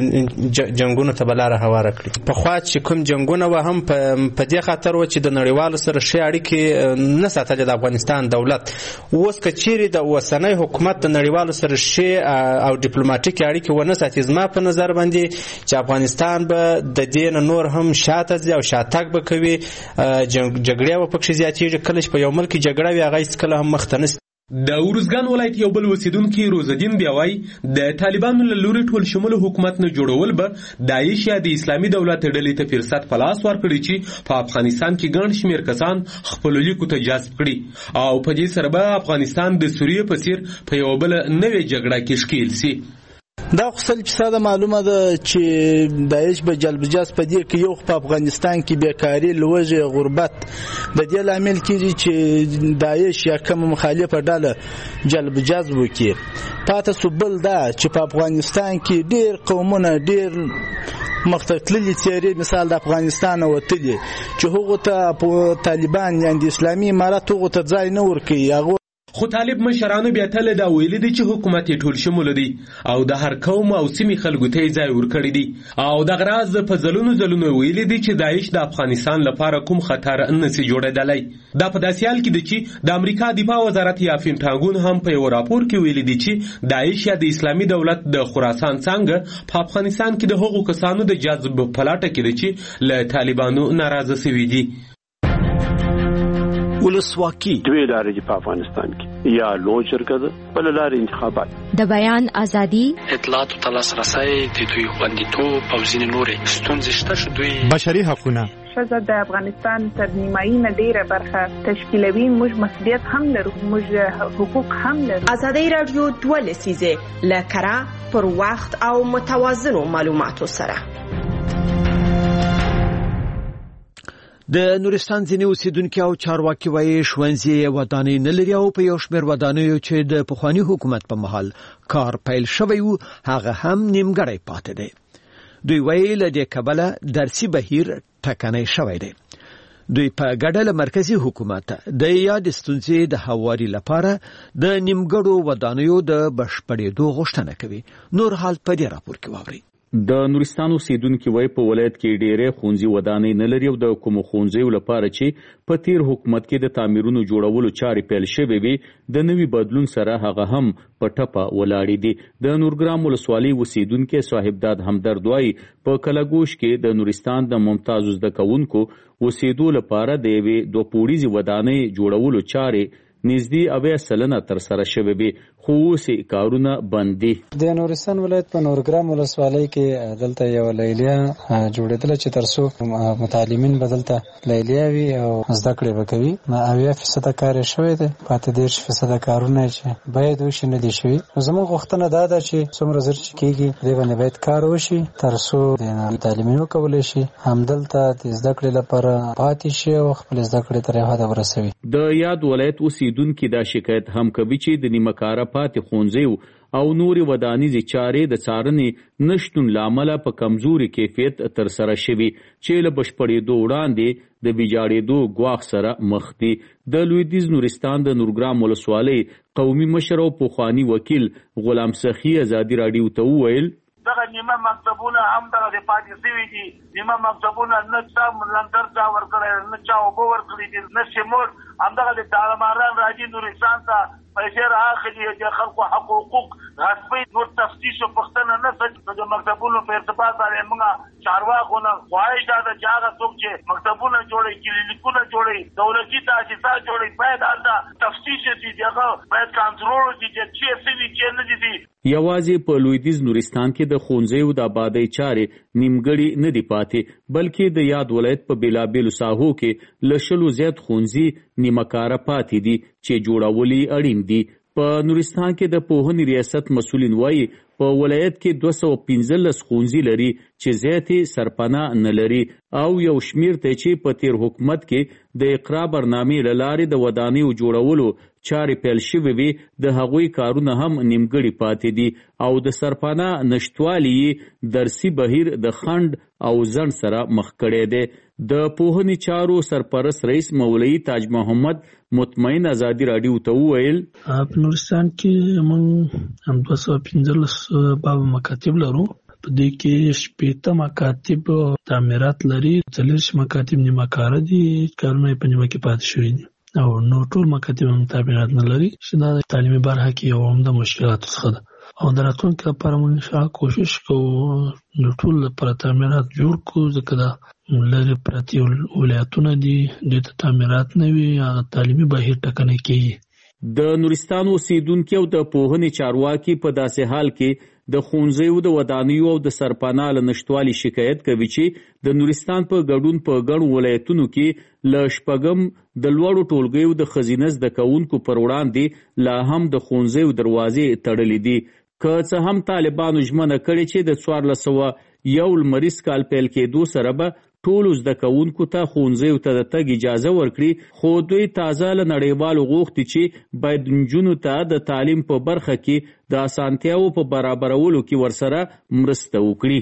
او جنګونو ته به لاره هواره کړي. پخوا چې کوم جنګونه وه هم په دې خاطر و چې د نړیوالو سره ښې اړیکې نه ساتلې د افغانستان دولت. اوس که چیرې د اوسنی حکومت د نړیوالو سره ښې او ډیپلوماټیکې اړیکې ونه ساتي، زما په نظر باندې چې افغانستان به د دې نه نور هم شاته ځي او شاتګ به کوي، جګړې به پکښې زیاتېږي. کله چې په یو ملک جګړه وي هغه هیڅکله هم مخته نه. د ارزګان ولایت یو بل اوسیدونکي روزالدین بیا وایي د طالبانو له لوري ټول شموله حکومت نه جوړول به داعش یا د اسلامي دولت ډلې ته فرصت په لاس ورکړي چې په افغانستان کې ګڼ شمېر کسان خپلو لیکو ته جذب کړي او په دې سره به افغانستان د سوریې په څیر په یوه بله نوې جګړه کې ښکېل سي. دا خو 100% معلومه ده چې داعش به جلبجاز په دې کې یو په افغانستان کې بیکاری لوږه غربت د دې لامل کیږي چې داعش یا کوم مخالفه ډله جلبجاز وکړي. پاتې سبل دا چې په افغانستان کې ډیر قومونه ډیر مختلفي څېرې مثال د افغانستان وتلي چې هغه ته طالبان یا د اسلامي امارات هغه ته ځای نه ورکوي. هغه خو طالب مشرانو بیا تل دا ویلي دي چې حکومت ټول شمول دی او د هر قوم او سیمې خلکو ته ځای ورکړی دی او د غراز په ځلونو ویلي دي چې داعش د افغانستان لپاره کوم خطر نه سي جوړېدلی. دا په داسې حال کې دی چې د امریکا دفاع وزارت یا پینټاګون هم په یو راپور کې ویلي دي چې داعش یا د اسلامي دولت د خراسان څنګه په افغانستان کې د هغو کسانو د جذب پلاټه کې دي چې له طالبانو ناراضه شوي دي. ولسواکي دوی لارې په افغانستان کې یا لوی شرکت بل لارې انتخابات د بیان ازادي اطلاعات او تلاسرسي د دوی خوندیتوب او ځینې نورې ستونزې شته چې دوی بشري حقوقونه ښځه د افغانستان تر نیمایي نه ډیره برخه تشکیلوي. موږ مسؤلیت هم لرو، موږ حقوق هم لرو. ازادي رادیو 2 لسیزه لکرا پر وخت او متوازنو معلوماتو سره. د نورستان ځینې اوسیدونکي او چارواکي وایي ښوونځي ودانۍ نه لري او په یو شمېر ودانیو چې د پخواني حکومت په مهال کار پیل شوی و هغه هم نیمګړی پاتې دی. دوی وایي له دې کبله درسي بهیر ټکنی شوی دی. دوی په ګډه له مرکزي حکومت د یاد ستونزې د هواري لپاره د نیمګړو ودانیو د بشپړېدو غوښتنه کوي. نور حال په دې راپور کې واورئ. د نورستان اوسیدونکي وایي په ولایت کې ډېرې ښوونځي ودانۍ نه لري او د کومو ښوونځیو لپاره چې په تیر حکومت کې د تعمیرونو جوړولو چارې پیل شوې وي د نوي بدلون سره هغه هم په ټپه ولاړې دي. د نورګرام ولسوالۍ اوسیدونکي صاحبداد همدرد وایي په کلګوش کې د نورستان د ممتاز زده کوونکو اوسېدو لپاره د یوې 2 پوړیزې ودانۍ جوړولو چارې نږدې 80% تر سره شوې وي خو اوس کارونه بند دي. د نورستان ولایت په نورګرام ولسوالۍ کې دلته یو لیلیه جوړېدله چې ترڅو متعلمین بدلته لیلیه وي او زده کړې وکوي. 80% کار شوی دی، پاتې 10% کارونه چې باید وشي نه دي شوي. زموږ غوښتنه دا ده چې څومره زر چې کېږي دې باندې باید کار وشي ترڅو د متعلمین وکولی شي همدلته د زده کړې لپاره پاتې شي او خپل زده کړې تر حده ورسوي. د یاد ولایت اوسیدونکي دا شکایت هم کوي چې د نیمه کاره پاتې ښوونځیو او نورې ودانیزې چارې د څارنې نشتون له امله په کمزوري کیفیت ترسره شوي چې له بشپړېدو وړاندې د ویجاړېدو ګواښ سره مخ دي. د لویدیځ نورستان د نورګرام ولسوالۍ قومي مشر او پخواني وکیل غلام سخي ازادي راډیو ته وویل دغه نیمه مکتبونه هم دغه د پاتې شوي دي. نیمه مکتبونه نه چا لنګر چا ورکړی، نه چا اوبه ورکړي دي، نه سیمور. همدغه د تعلیماران راځي نورستان ته پیسې رااخلي، د خلکو حقوق غصبي نور تفتیش او پوښتنه نه کوي. د مکتبونو په ارتباط باندې موږ چارواکو نه خواهش ده چې هغه څوک چې مکتبونه جوړوي، کلینیکونه جوړوي، دولتي تاسیسات جوړوي، باید هلته تفتیش وشي، هغه باید کنټرول وشي چې څه شوي څه نه دي. یوازې په لویدیځ نورستان کې د ښوونځیو د آبادۍ چارې نیمګړي نه دي پاتې بلکې د یاد ولایت په بېلابېلو ساحو کې له 100 زیات ښوونځي نیمه کاره پاتې دي چې جوړول یې اړین دي. په نورستان کې د پوهنې ریاست مسؤلین وایي په ولایت کې 215 ښوونځي لري چې زیاتې سرپناه نه لري او یو شمیر ته چې په تیر حکومت کې د اقرا برنامې له لارې د ودانیو جوړولو چارې پیل شوې وي د هغوی کارونه هم نیمګړي پاتې دي او د سرپناه نشتوالي درسي بهیر د خنډ او ځنډ سره مخ کړی دی. د پوهنې چارو سرپرست رئیس مولوي تاج محمد مطمئن ازادي راډیو ته وویل په نورستان کې موږ هم 215 باب مکاتب لرو. په دې کې 60 مکاتب تعمیرات لري، 40 مکاتب نیمه کاره دي، کارونه په نیمه کې پاتې شوي دي او نو ټول مکاتب هم تعمیرات نه لري چې دا د تعلیمي برخه کې یو عمده مشکلاتو څخه ده او د راتلونکي لپاره موږ انشاءالله کوشش کوو د ټول لپاره تعمیرات جوړ کړو ځکه دا لرې پرتې ولایتونه دي دوی ته تعمیرات نه وي هغه تعلیمي بهیر ټکنی کېږي. د نورستان اوسیدونکي او د پوهنې چارواکي په داسې حال کې د ښوونځیو د ودانیو او د سرپناه له نشتوالي شکایت کوي چې د نورستان په ګډون په ګڼو ولایتونو کې له شپږم د لوړو ټولګیو د ښځینه زده کوونکو پر وړاندې لا هم د ښوونځیو دروازې تړلې دي. که څه هم طالبانو ژمنه کړې چې د 1401 لمریز کال پیل کېدو سره به ټولو زده کوونکو ته ښوونځیو ته د تګ اجازه ورکړي، خو دوی تازه له نړیوالو غوښتي چې باید نجونو ته د تعلیم په برخه کې د اسانتیاوو په برابرولو کې ورسره مرسته وکړي.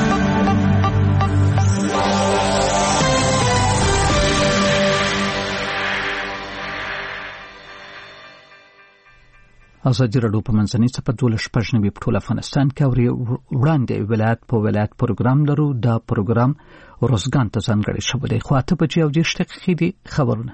ازادي راډیو په منځنۍ څپه 12 په ټول افغانستان کې اوري. وړاندې ولایت په ولایت پروګرام لرو. دا پروګرام روزګان ته ځانګړی شوی دی. خو 8:30 دي خبرونه.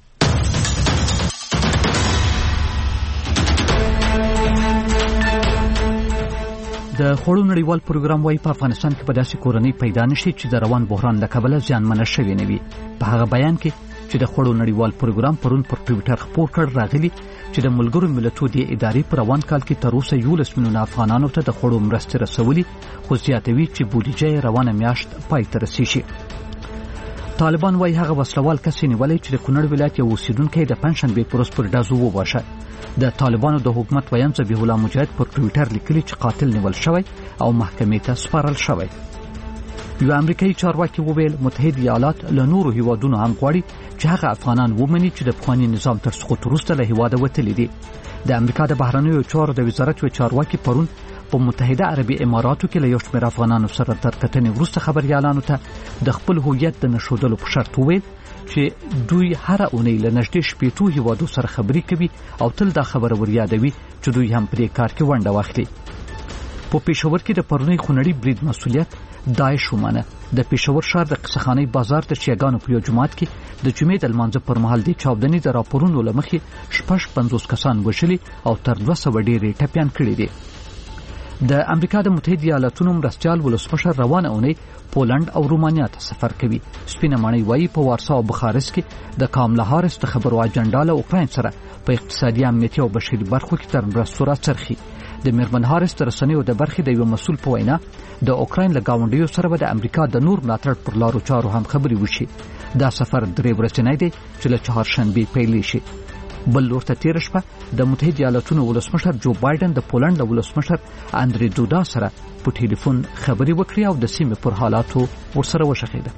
د خوړو نړیوال پروګرام وايي په افغانستان کې په داسې کورنۍ پیدا نشي چې د روان بحران له کبله زیانمنه شوي نه وي. په هغه بیان کې چې د خوړو نړیوال پروګرام پرون پر ټویټر خپور کړ راغلي چې د ملګرو ملتونو د ادارې پر روان کال کې تر اوسه 11 میلیونه افغانانو ته د خوړو مرستې رسولي، خو زیاتوي چې بودیجه روانه میاشت پای ته رسیږي. طالبان وايي هغه وسلوال کس نیولې چې د کونړ ولایت یو اوسیدونکی د پنځشنبې پر ورځ پر ډزو وواژه. د طالبانو د حکومت ویان ذبیح الله مجاهد پر ټویټر لیکلي چې قاتل نیول شوی او محکمې ته سپارل شوی. یو امریکایي چارواکي وویل متحده ایالات له نورو هیوادونو هم غواړي چې هغه افغانان ومني چې د پخواني نظام تر سقوط وروسته له هیواده وتلي دي. د امریکا د بهرنیو چارو د وزارت یو چارواکي پرون په متحده عربي اماراتو کې له یو شمېر افغانانو سره تر کتنې وروسته خبريالانو ته د خپل هویت د نشودلو په شرط وویل چې دوی هر اونۍ له نږدې 15 هیوادو سره خبري کوي او تل دا خبره وریادوي چې دوی هم په دې کار کې ونډه واخلي. په پېښور کې د پرونی خونړي برید مسؤلیت داعش ومنه. د پېښور ښار د قصخاني بازار د شیعاګانو په یو جماعت کې د جمعې د لمانځه پر مهال د چاودنې د راپورونو لمخې 50 کسان وژلي او تر 200 ډېرې ټپيان کړي دي. د امریکا د متحده ایالاتونو مرستيال ولسمشر روانه اونۍ پولند او رومانیا ته سفر کوي. سپینه ماڼۍ وايي په وارسا او بخارست کې د کاملا هاریس د خبرو اجنډا له اوکراین سره په اقتصادي امنیتي او بشري برخو کې تر مرستو راڅرخي. د میرمن هاریس تر رسنیو د برخې د یو مسول په وینا د اوکراین له گاونډیو سره د امریکا د نور ملاتړ پر لارو چارو هم خبري وشي. دا سفر 3 ورځې دی چې له چهارشنبه پیل شي. بل لور ته تیر شپه د متحده ایالاتونو ولسمشر جو بایدن د پولند ولسمشر اندری دودا سره په ټلیفون خبري وکړي او د سیمې پر حالاتو ورسره وشخیده.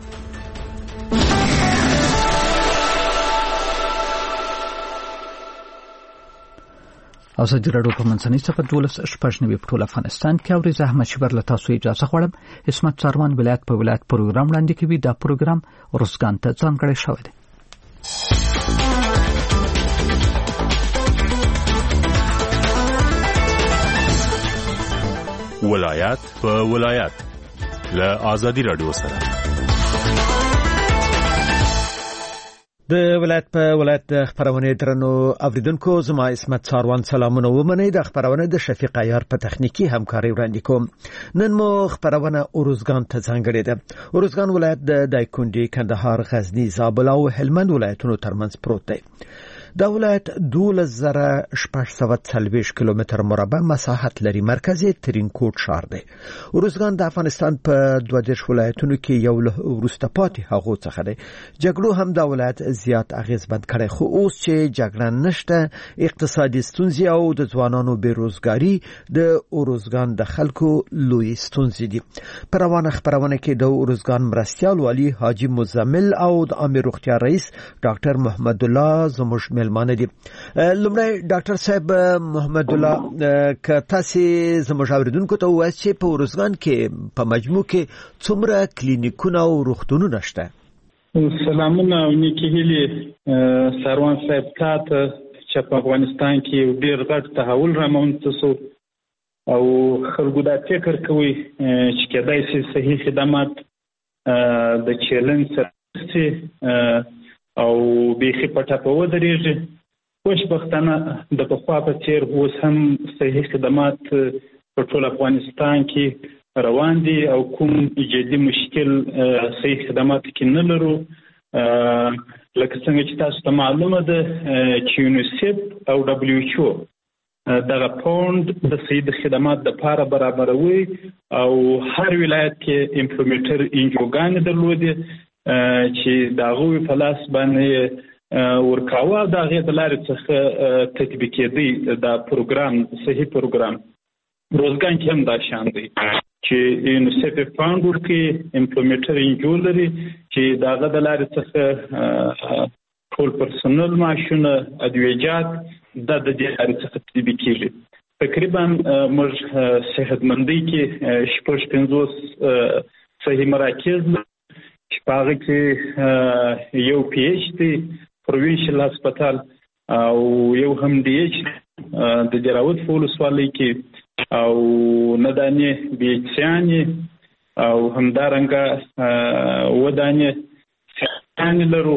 ازادي راډیو په منځنۍ څپه 12 په ټول افغانستان کې اوري. زحمت شبر له تاسو اجازه غواړم. اسمت څاروان ولایت په ولایت پروګرام وړاندې کوي. دا پروګرام روزګان ته ځانګړی شوی دی. ولایت په ولایت له ازادي راډیو سره د ولایت په ولایت د خبرونه درنو اوریدونکو زما اسمت څاروان سلامونه ومنئ. د خبرونه د شفیق عیار په تخنیکی همکاري وړاندې کوم. نن مو خبرونه اورزګان ته ځانګړې ده. اورزګان ولایت د دایکنډي، کندهار، غزنی، زابل او هلمند ولایتونو ترمنځ پروت دی. دا ولایت 12640 کیلومتر مربع مساحت لري. مرکزي ترين کوټ ښار دی. اورزګان د افغانستان په 22 ولایتونو کې یو له ورسته پاتې هغو څخه دی. جګړو هم دا ولایت زیات اغیزمند کړي، خو اوس چې جګړه نشته، اقتصادي ستونزې او د ځوانانو بیروزګاری د اورزګان د خلکو لوی ستونزې دي. په روانه خبرونه کې د اورزګان مرستيال والي حاجی مزمل او د عامه روغتیا رئیس ډاکټر محمد الله زموږ ملمانه دي. لومړی ډاکټر صاحب محمد الله، که تاسو زموږ اوریدونکو ته وایي چې په اورزګان کې په مجموع کې څومره کلینیکونه او روغتونونه شته؟ سلامونه او نیکی هیلې سروان صاحب ته چې په افغانستان کې ډېر غټ تحول رامنځته شو او خلکو دا فکر کوي چې کېدای شي صحیح خدمات د چیلنج سره او بیخي پټه په ودرېږي. خوشبختانه د پخوا په څېر اوس هم صحیح خدمات په ټول افغانستان کې روان دي او کوم جدي مشکل صحیح خدمات کې نه لرو. لکه څنګه چې تاسو ته معلومه ده چې یونیسف او WHO دغه پوند د صحیح خدمات لپاره برابروي او هر ولایت کې امپلیمنټر انجوګانې درلودې چې د هغوی په لاس باندې ورکاوه د هغې د لارې څخه تطبیق کېدی دا پروګرام، صحیح پروګرام. روزګان کې هم دا شان دی چې یونیسف فاند ورکړي امپلیمنټر انجو لري چې داغه د لارې څخه ټول پرسونل ماشونه ادویجات د دې لارې څخه تطبیق کیږي. تقریبا موږ صحتمندۍ کې 50 صحي مراکز چې هغه کې یو پی ایچ دی پروینشل هسپتال او یو هم ډي ایچ د جراوت ولسوالۍ کې او ندانې بیچانې او همدارنګه ودانې څنګه لرو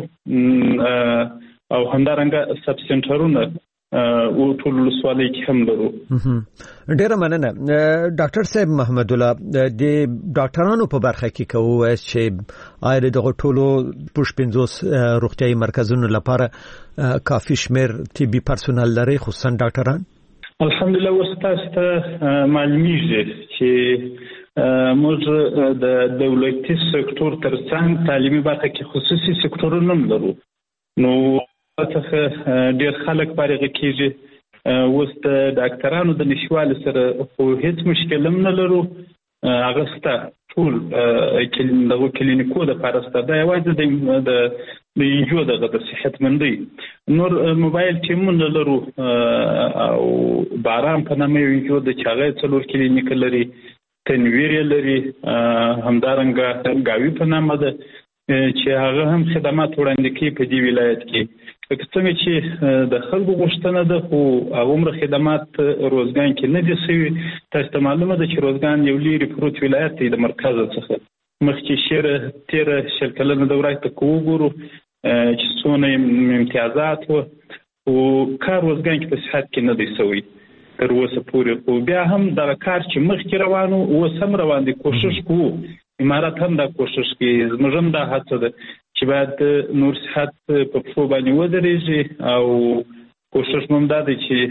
او همدارنګه سب سنټرونه او ټول ولسوالۍ کې هم لرو. ډیره مننه ډاکټر صاحب محمد الله د ډاکټرانو په برخه کې کوو چې آیا د ټولو 50 روغتيایي مرکزونو لپاره کافي شمیر طبي پرسونل لري خصوصا ډاکټران؟ الحمدلله وستاسته معلومیږي چې موږ د دولتي سکتور ترڅنګ تعلیمي برخه کې خصوصي سکتورونه لرو. نو څخه ډېر خلک فارغ کیږي اوس د ډاکټرانو د نشوالي سره خو هیڅ مشکل هم نه لرو. هغه ستا ټول کلینیکو د پارسته دا یوازې د یو د صحتمندۍ نور موبایل ټیمونه لرو او باران په نامه یو د چاغې څلور کلینیک لري، تنویر لري، همدارنګه گاوی په نامه ده چې هغه هم خدمات وړاندې کوي په دې ولایت کې. څنګه چې د خلکو غوښتنه ده خو هغومره خدمات روزګان کې نه دي شوي. تاسو ته معلومه ده چې روزګان یو لرې پروت ولایت دی د مرکز څخه. مخکې شیره 13 کلنه دوره ته وګورو چې څونه امتیازات و او کار روزګان کې په صحت کې نه دی شوی تر اوسه پورې. خو بیا هم دا کار چې مخکې روانو اوس هم روان دي. کوشش کوو امارات هم دا کوشش کوي، زموږ هم دا هڅه ده چې باید نور صحت په پښو باندې ودرېږي او کوشش مو دا دی چې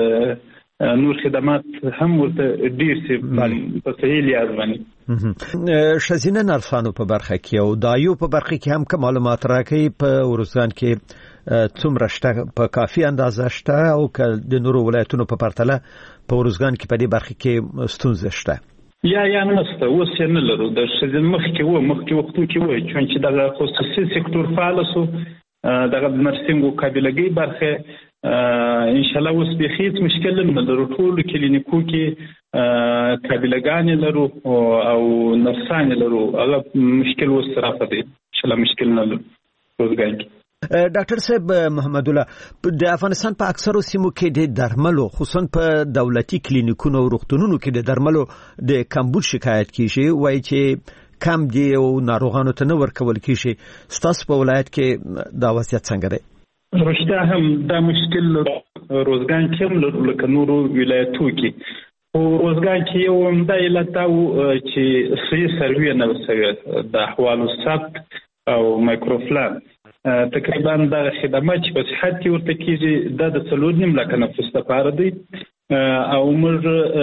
نور خدمات هم ورته ډیر سي په صحیح لیاز باندې. شزینه نرسانو په برخه کې او دایو په برخه کې هم کوم معلومات راکړي په ورزګان کې څومره شته په کافي اندازه شته او د نورو ولایتونو په پرتله په ورزګان کې په دې برخه کې ستونزه شته؟ یا نسته اوس یې نه لرو. د شزین مخکې وختو کې چې دغه خصوصي سکتور فعال سو دغه نرسینګ او قابلګي برخه ان شاء الله اوس به هیڅ مشکل نه لرو. ټول کلینیکو کې قابلګان لرو او نرسان لرو. هغه مشکل اوس راځي ان شاء الله مشکل نه لرو روزګان کې. ډاکټر صاحب محمد الله د افغانستان په اکثرو سیمو کې د درملو خصوصا په دولتي کلینیکونو او روغتونونو کې د درملو د کمبود شکایت کیږي وایي چې کم دی او ناروغانو ته نه ورکول کیږي. ستاسو په ولایت کې دا وضعیت څنګه دی؟ رښتیا هم دا مشکل روزګان کې هم لکه نورو ولایتو کې او روزګان کې یو عمده علت دا چې صحیح سروې نه وسوي د احوالو ثبت او مایکروفلان تقریبا دا خدمات چې په صحت کې ورته کیږي دا د 4.5 لک نفوس لپاره دی او موږ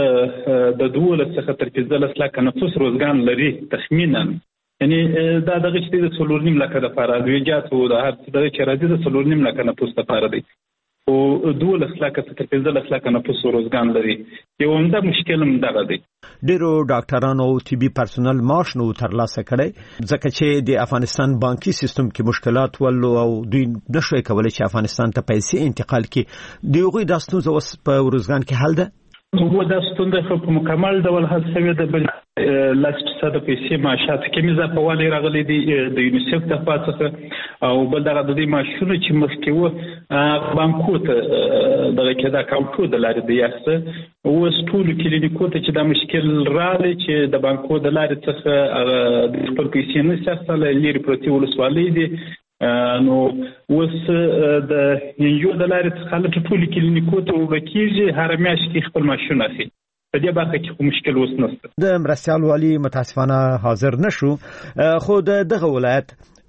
د 12 څخه تر 15 لک نفوس روزګان لري تخمینا. یعنی دا دغه چې د 4.5 لک لپاره د ویجات او د هر څه چې راځي د 4.5 لک نفوس لپاره دی او 12 لک تر 15 لک نفوس روزګان لري. یو عمده مشکل هم دغه دی. ډیرو ډاکټرانو او طبي پرسونل معاش نو ترلاسه کړي ځکه چې د افغانستان بانکي سیستم کې مشکلات ولو او دوی نشوي کولای چې افغانستان ته پیسې انتقال کړي. دوی د ستونزو اوس په روزګان کې حل ده؟ هو دا ستونزه په مکمل ډول حل شوې ده. بل لاس د پیسې معاشات کې اضافه والی راغلي دي د یونیسف د خوا څخه او بل دغه د دې معاشونه چې مخکې و بانکو ته دغه کې دا کاونټو د لارې دی یاسته اوس ټول کلینیکو ته چې دا مشکل راغلی چې د بانکو د لارې څخه د خپل پیسې نه ساتل لري پروتي ولسوالۍ دي. نو اوس د یو د لارې څخه ټول کلینیکو ته وکیږي هر میاشت کې خپل ماشونه اخلي. په دې برخه کې مشکل اوس نشته. د مرستيال والی متاسفانه حاضر نشو خو دغه ولایت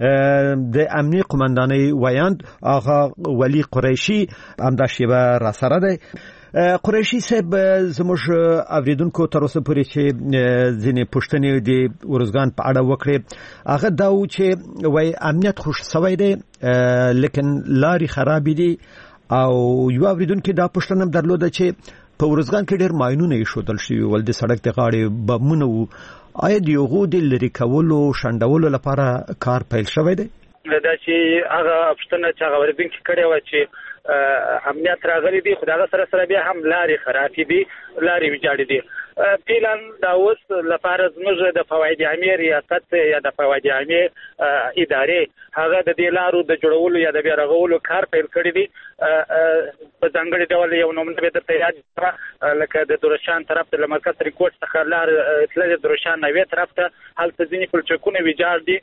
د امنیه قومندانۍ ویاند آغا ولی قریشی همدا شیبه را سره دی. قریشی صاحب زموږ اوریدونکو تر اوسه پورې چې ځینې پوښتنې د ورزګان په اړه وکړي هغه دا و چې وای امنیت خوش سوی دی لیکن لارې خراب دي او یو اوریدونکو دا پوښتنه درلوده چې په ورزګان کې ډېر ماینونه ایښودل شوي ول د سړک د غاړې بمونه وو آیا د یغو د لري کولو شنډولو لپاره کار پیل شوی دی دا چې هغه پښتنه چې هغه ورېدونکي کړی وه چې امنیت راغلی دی خو د هغه سره بیا هم لارې خرابې دي لارې ویجاړې دي فعلا دا اوس لپاره زموږ د فواید عامې ریاست یا د فواید عامې ادارې هغه د دې لارو د جوړولو یا د بیا رغولو کار پیل کړی دی په ځانګړي ډول یو نومونه به درته یاد لکه د درشان طرف ته له مرکز ریکورډ څخه لار تللې د درشان نوې طرف ته هلته ځینې پلچکونه ویجاړ دي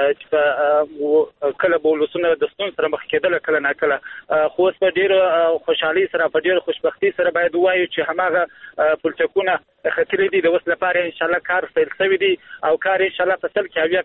چې کله به ولسونه د ستونزو سره مخ کېدل کله ناکله خو اوس په ډېرو خوشحالۍ سره په ډېرو خوشبختۍ سره باید ووایو چې هماغه پلچکونه خطرې دي د اوس لپاره انشاءالله کار پیل شوی دی او کار انشاءالله په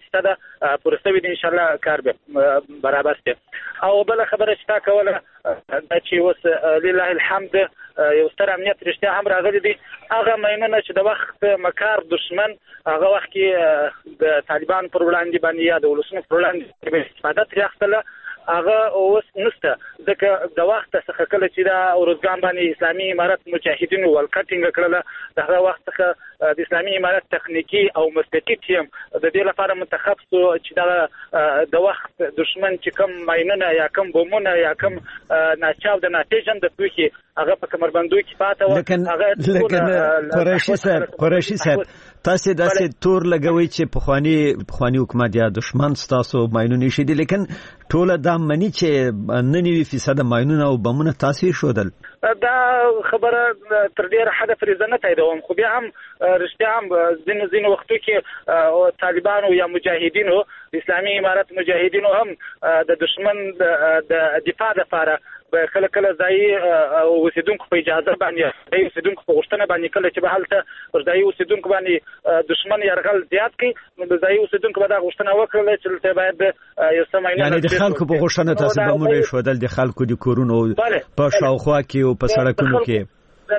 80% پوره شوی دی انشاءالله کار به برابر شي او بله خبره چې تا کوله دا چې اوس لله الحمد یو ستر امنیت رښتیا هم راغلی دی هغه مینونه چې د وخت مکار دشمن هغه وخت کې د طالبان پر وړاندې باندې یا د ولسونو پر وړاندې استفاده ترې اخیستله هغه اوس نشته ځکه د وخت څخه کله چې دا ورزګان باندې اسلامي امارت مجاهدینو ولکټینګ کړله د هغه وخت څخه د اسلامي امارت تخنیکي او مسلکي ټیم د دې لپاره منتخب شو چې دا د وخت دشمن چې کوم ماینونه یا کوم بمونه یا کوم ناچاو د ناتیجن د توکي هغه په کمربندوي کې پاته و لکن قریشي صاحب تاسو داسې تور لګوي چې پخوانی حکومت یا دشمن ستاسو ماینونه شي دي لیکن ټول دا منی چې 99% ماینونه او بمونه تاسو شودل دا خبره تر ډیره حد فریضه نه تاییدوم خو بیا هم رښتیا هم ځینو وختو کې طالبانو یا مجاهدینو اسلامي امارت مجاهدینو هم د دشمن د دفاع لپاره کله کله ځای اوسیدونکو په اجازه باندې ځای اوسیدونکو په غوښتنه باندې کله چې به هلته ځای اوسیدونکو باندې دشمن یرغل زیات کړي نو د ځای اوسیدونکو به دا غوښتنه وکړله چې دلته باید یو څه ماینونه یعنې د خلکو په غوښتنه تاسو بمونه ایښودل د خلکو د کورونو په شاوخوا کې او په سړکونو کې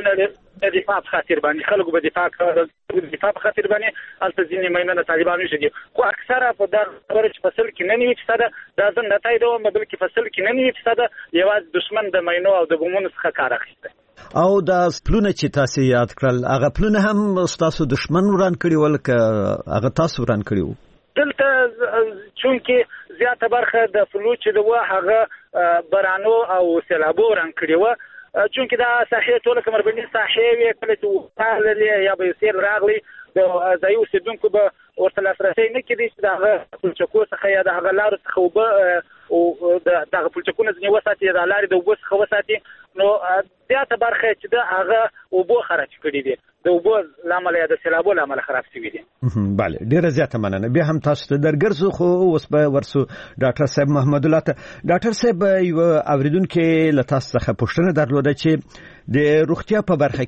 د دفاع په خاطر باندې خلکو به دفاع په خاطر باندې هلته ځینې ماینونه طالبان ویښه دي خو اکثره په دا خبره چې فصل کې 99% دا زه نه تاییدوم بلکې فصل کې 99% یوازې دشمن د ماینو او د بمونو څخه کار اخیستی او دا پلونه چې تاسو یاد کړل هغه پلونه هم تاسو دشمن وران کړي ول که هغه تاسو وران کړي وو دلته چونکې زیاته برخه د فلو چې د هغه برانو او سیلابو وران کړي وو چونکې دا ساحې ټوله کمربندي ساحې وې کله چې وپاللې یا به سیل راغلی د ځایي اوسېدونکو به ورته لاسرسی نه کېدی چې د هغه پلچکو څخه یا د هغه لارو څخه اوبه د هغه پلچکونه ځینې وساتي یا د لارې د اوبو څخه وساتي نو زیاته برخه چې د هغه اوبو خرچ کړي دي د اوبو لامل یا د سیلابو لامل خراب شوي دي بله ډیره زیاته مننه بیا هم تاسو ته درګرځو خو اوس به ورسو ډاکټر صاحب محمد الله ته ډاکټر صاحب یو اوریدونکو له تاسو څخه پوښتنه درلوده چې د روغتیا په برخه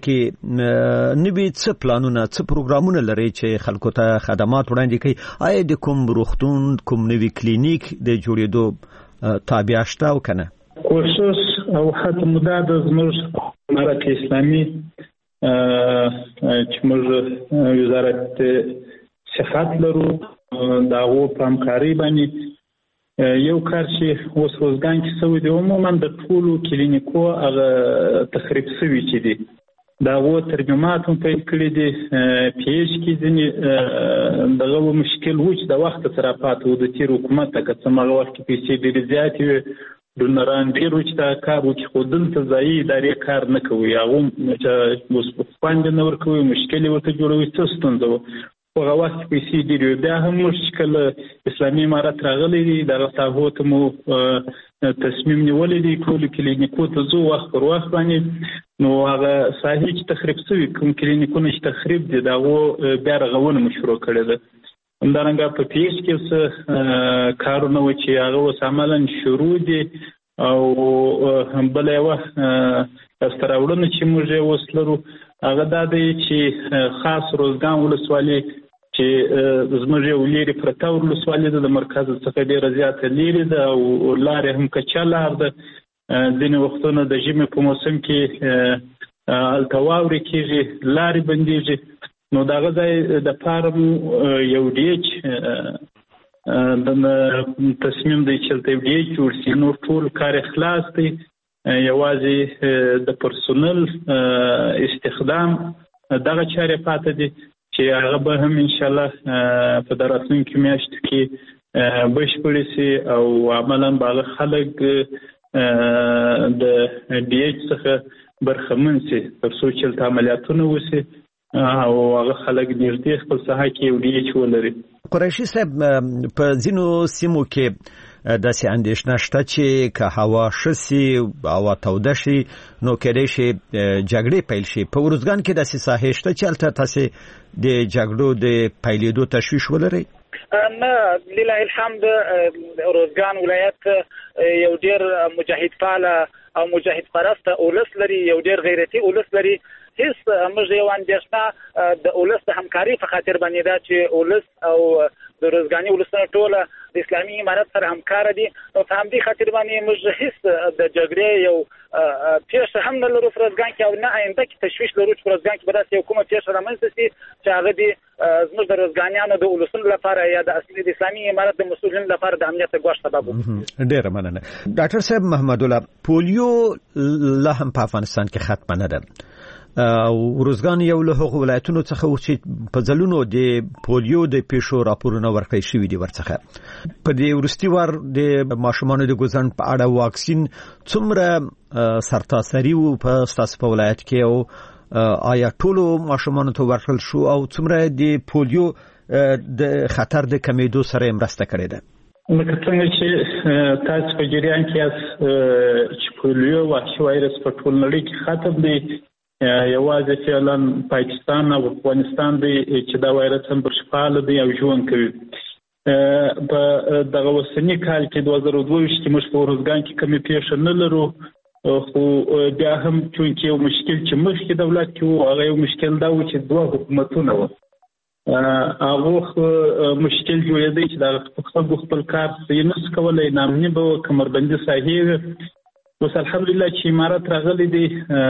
کې نوي څه پلانونه څه پروګرامونه لري چې خلکو ته خدمات وړاندې کوي آیا د کوم روغتون کوم نوي کلینیک د جوړېدو تابع شته او کنه کوشش او حتی مدد زموږ امارت اسلامي چې موږ وزارت صحت لرو د هغو په همکارۍ باندې یو کار چې اوس روزګان کې شوی دی عموما د ټولو کلینیکو هغه تخریب شوي چې دي د هغو ترجمات هم پیل کړي دي پی ایچ کې ځینې دغه مشکل و چې د وخت سره پاتې و د تېر حکومت ته که څه هغه وخت کې پیسې ډېرې زیاتې وې ډونران ډېر و چې دا کار وکړي خو دلته ځایي ادارې کار نه کوي هغو چې اوس خوند نه ورکوي مشکل یې ورته جوړوي څه ستونزه وه خو هغه وخت پیسې ډېرې وې بیا هم موږ چې کله اسلامي امارت راغلی دی دغه هغو ته مو تصمیم نیولی دی ټولو کلینیکو ته ځو وخت پر وخت باندې نو هغه ساحې چې تخریب شوي کوم کلینیکونه چې تخریب دي د هغو بیا رغونه مو شروع کړې ده همدارنګه په پی ایچ کې څه کارونه و چې هغه اوس عملا شروع دي او بله یوه لاسته راوړنه چې موږ یې اوس لرو هغه دا دی چې خاص روزګان ولسوالي چې زموږ یو لرې پرته ولسوالي ده د مرکز څخه ډېره زیاته لرې ده او لارې هم کچه لار ده ځینې وختونه د ژمي په موسم کې هلته واورې کېږي لارې بندېږي نو دغه ځای د پاره یو ډیچ د تصمیم دی چې دلته یو ډیچ جوړ شي نور ټول کار خلاص دی یوازې د پرسونل استخدام دغه چارې پاتې دي چې هغه به هم ان شاء الله په راتلونکي میاشتو کې بشپړې شي او عملاً به خلک د ډي ایچ څخه برخمن شي تر څو چې عملیاتونه وشي او هغه خلک نږدې خپل ساحه کې یو ډي ایچ ولري. قریشي صاحب په ځینو سیمو کې داسې اندېښنه شته چې که هوا ښه سي هوا توده شي نو کېدای شي جګړې پیل شي. په ارزګان کې داسې ساحې شته چې هلته تاسې د جګړو د پیلېدو تشویش ولرئ؟ نه، لله الحمد ارزګان ولایت یو ډېر مجاهد فعاله او مجاهد پرسته اولس لري، یو ډېر غیرتي اولس لري. هیڅ موږ یو اندېښنه د اولس د همکاري په خاطر باندې ده چې اولس او د ارزګاني اولسونه ټوله د اسلامي امارت سره همکار دي. نو په همدې خاطر باندې موږ هیڅ د جګړې یو پیښه هم نه لرو په ارزګان کې او نه آینده کې تشویش لرو چې په ارزګان کې به داسې یو کومه پیښه رامنځته شي چې هغه د زموږ د ارزګانیانو د اولسونو لپاره یا د اصلي د اسلامي امارت د مسؤلینو لپاره د امنیت ګواښ سبب وګرځي. ډېره مننه. ډاکټر صاحب محمد الله، پولیو لا هم په افغانستان کې ختمه نه ده. ورزګان یو له هغو ولایتونو څخه و چې په ځلونو د پولیو د پیښو راپورونه ورکړی شوي دي ورڅخه. په دې وروستي وار د ماشومانو د ګوزن په اړه واکسین څومره سرتاسري و په ستاسو په ولایت کې او آیا ټولو ماشومانو ته ورکړل شو او څومره د پولیو د خطر د کمیدو سره مرسته کړې ده؟ لکه څنګه چې تاسو په جریان کې یاست چې پولیو وحشي وایرس په ټول نړۍ کې ختم دی، یوازې فعلا پاکستان او افغانستان دی چې دا وایرس هم بشپاله دی او ژوند کوي. په دغه اوسني کال کې 2022 کې موږ په ارزګان کې کومې پیښه نه لرو، خو بیا هم چونکې یو مشکل چې مخکې دولت کې و هغه یو مشکل دا و چې دوه حکومتونه و، هغه مشکل جوړېدی چې د خلکو خپل کار یې نشو کولی، ناامني به وه، کمربندي ساحې وې. اوس الحمدلله چې امارت راغلی دی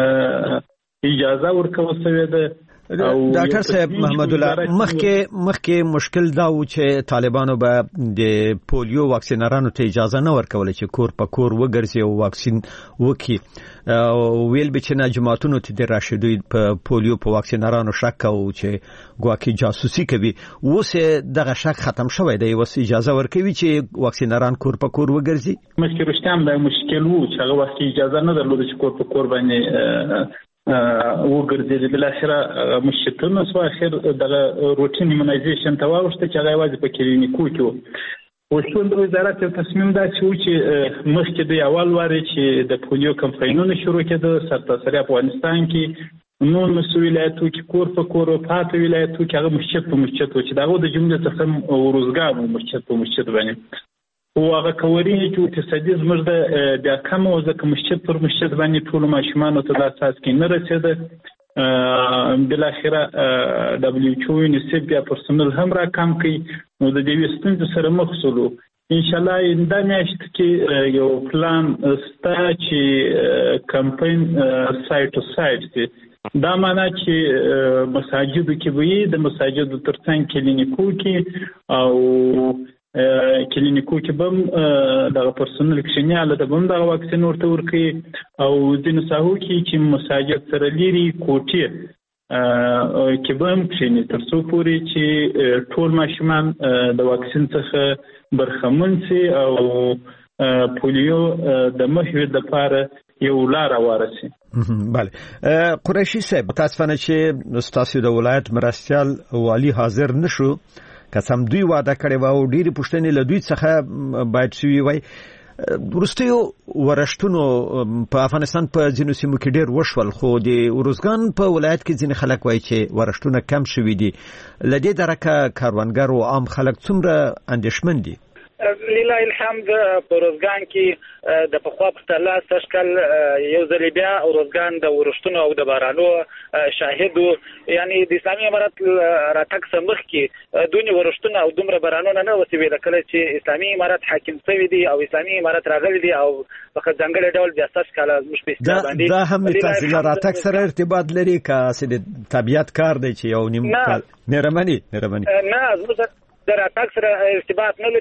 اجازه ورکول شوې ده. ډاکټر صاحب محمد الله، مخکې مشکل دا و چې طالبانو به د پولیو واکسینرانو ته اجازه نه ورکوله چې کور په کور وګرځي او واکسین وکړي. ویل به چې نه جماعتونو ته د راشدوی په پولیو په واکسینرانو شک او چې ګواکې جاسوسي کوي. اوس دغه شک ختم شوی دی، اوس اجازه ورکوي چې واکسینران کور په کور وګرځي. مخکې رښتیا هم دا مشکل و چې هغه وخت اجازه نه درلوده چې کور په کور باندې وګرځي. بالاخره مشکلونه سو اخر دغه روټین ایمونایزیشن ته واوښته چې هغه یوازې په کلینیکو کې و. اوس د وزارت یو تصمیم دا چې مخکې د اول واري چې د پولیو کمپاینونه شروع کېده سرتاسري افغانستان کې، نور مسو ولایتو کې کور په کور او پاتې ولایتو کې هغه مسجد په مسجد و چې دغه د جملې څخه ورزګان مسجد په مسجد باندې او هغه کوري چې اقتصادي زموږ د بیا کم او ځکه مسجد پر مسجد باندې ټول ماشومان ته د اساس کې نه رسیده. بالاخره WHO یونیسف بیا پرسونل هم را کم کړي، نو د دې ستونزې سره مخ شولو. ان شاء الله دا میاشت کې یو پلان ستا چې کمپاین سایت ټو سایت دی، دا معنا چې مساجدو کې وي، د مساجدو ترڅنګ کلینیکو کې او کلینیکو کې بم دغه پرسونل کښیناله د بم دغه واکسین ورته ورکړي او ځینو ساحو کې چې مساجد سره لري کوټې کې بم کښیني تر څو پورې چې ټول ماشومان د واکسین څخه برخمن شي او پولیو د مخنیوي لپاره یو لار ورسي. بله قریشي صاحب، تاسو چې ستاسو د ولایت مرستیال والی حاضر نشو، قسم دوی وعده کړی و او ډېری پوښتنې له دوی څخه باید شوي وای. وروستیو ورښتونو په افغانستان په ځینو سیمو کې ډېر وشول، خو د ارزګان په ولایت کې ځینې خلک وایي چې ورښتونه کم شوي دي. له دې درکه کاروانګر او عام خلک څومره اندېښمن دي؟ لله الحمد په ارزګان کې د پخوا په تله سشکل یو ځل بیا ارزګان د ورښتونو او د بارانو شاهدو، یعنی د اسلامي امارت راتګ سمخ کې دونی ورښتونه او دومره بارانونه نه وسوي کله چې اسلامي امارت حاکم شوی دی او اسلامي امارت راغلی دی او په ځانګړي ډول بیا سشکل مش په استفاده دا هم د تحصیل راتګ سره ارتباط لري که د طبيعت کار دی چې یو نیم کال مهرباني نه د راتګ سره ارتباط نه لري.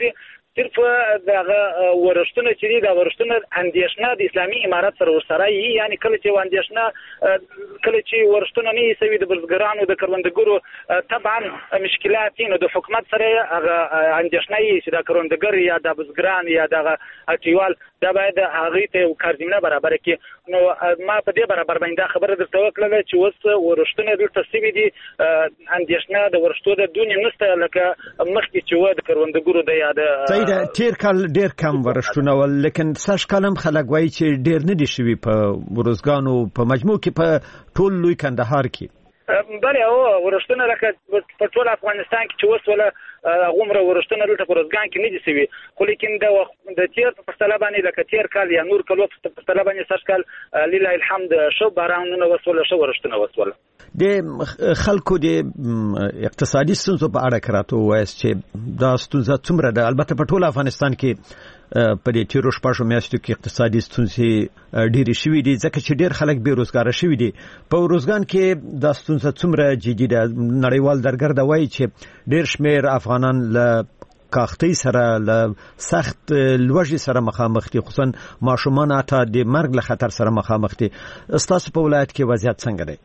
صرف دغه ورښتونه چې دي د ورښتونه اندېښنه د اسلامي امارت سره ورسره یي، یعنی کله چې اندېښنه کله چې ورښتونه نه یې سوي د بزګرانو د کروندګرو طبعا مشکلات نو د حکومت سره هغه اندېښنه یي چې د کروندګر یا د بزګران یا دغه اټیوال دا باید هغه ته کارزمینه برابر کړي. نو ما په دې برابر باندې خبره درته وکړه چې اوس ورښتونه دلته سوي دي، اندېښنه د ورښتو د دونې نشته لکه مخکې چې و د کروندګرو د یا د تیر کال ډیر کم ورښتونه ول، لیکن سږ کال هم خلک وایي چې ډیر نه دي شوي په ورزګانو په مجموع کې په ټول لوی کندهار کې. بله ورښتونه لکه په ټول افغانستان کې چې اوس ولا غومره ورښتونه دلته په روزګان کې نه دي سوي، خو لیکن د تیر په پرتله باندې لکه تیر کال یا نور کال په پرتله باندې سږ کال لله الحمد شو بارانونه وسوله، شو ورښتونه وسوله. د خلکو د اقتصادي ستونزو په اړه راته ووایاست چې دا ستونزه څومره ده؟ البته په ټول افغانستان کې په دې تیرو شپږو میاشتو کې اقتصادي ستونزې ډېرې شوي دي ځکه چې ډېر خلک بې روزګاره شوي دي. په روزګان کې دا ستونزه څومره جدي ده؟ نړیوال درګرد وایي چې ډېر شمېر افغانان له کاختۍ سره له سخت لوږې سره مخامخ دي، خصوصا ماشومان حتی د مرګ له خطر سره مخامخ دي. ستاسو په ولایت کې وضعیت څنګه دی؟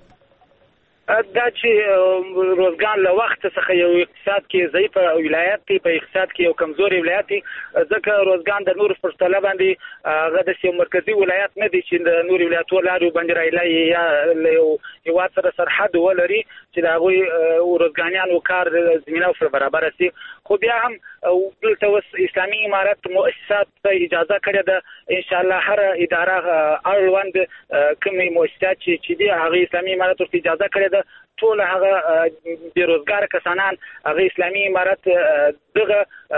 دا چې روزګان له وخت څخه یو اقتصاد کې ضعیف ولایت دی، په اقتصاد کې یو کمزوري ولایت دی، ځکه روزګان د نور په پرتله باندې هغه د یو مرکزی ولایت نه دی چې د نور ولایتونو لارو باندې راځي یا یو هیواد سره سرحد ولري چې د هغوی روزګانیانو کار زمینه ورسره برابره شي. خو بیا هم دلته اوس اسلامي امارت مؤسسات ته اجازه کړې ده، انشاءالله هر اداره اړوند کومې مؤسسات چې دي هغه اسلامي امارت ورته اجازه کړې ده ټول هغه بیروزګار کسانان هغه اسلامي امارت دغه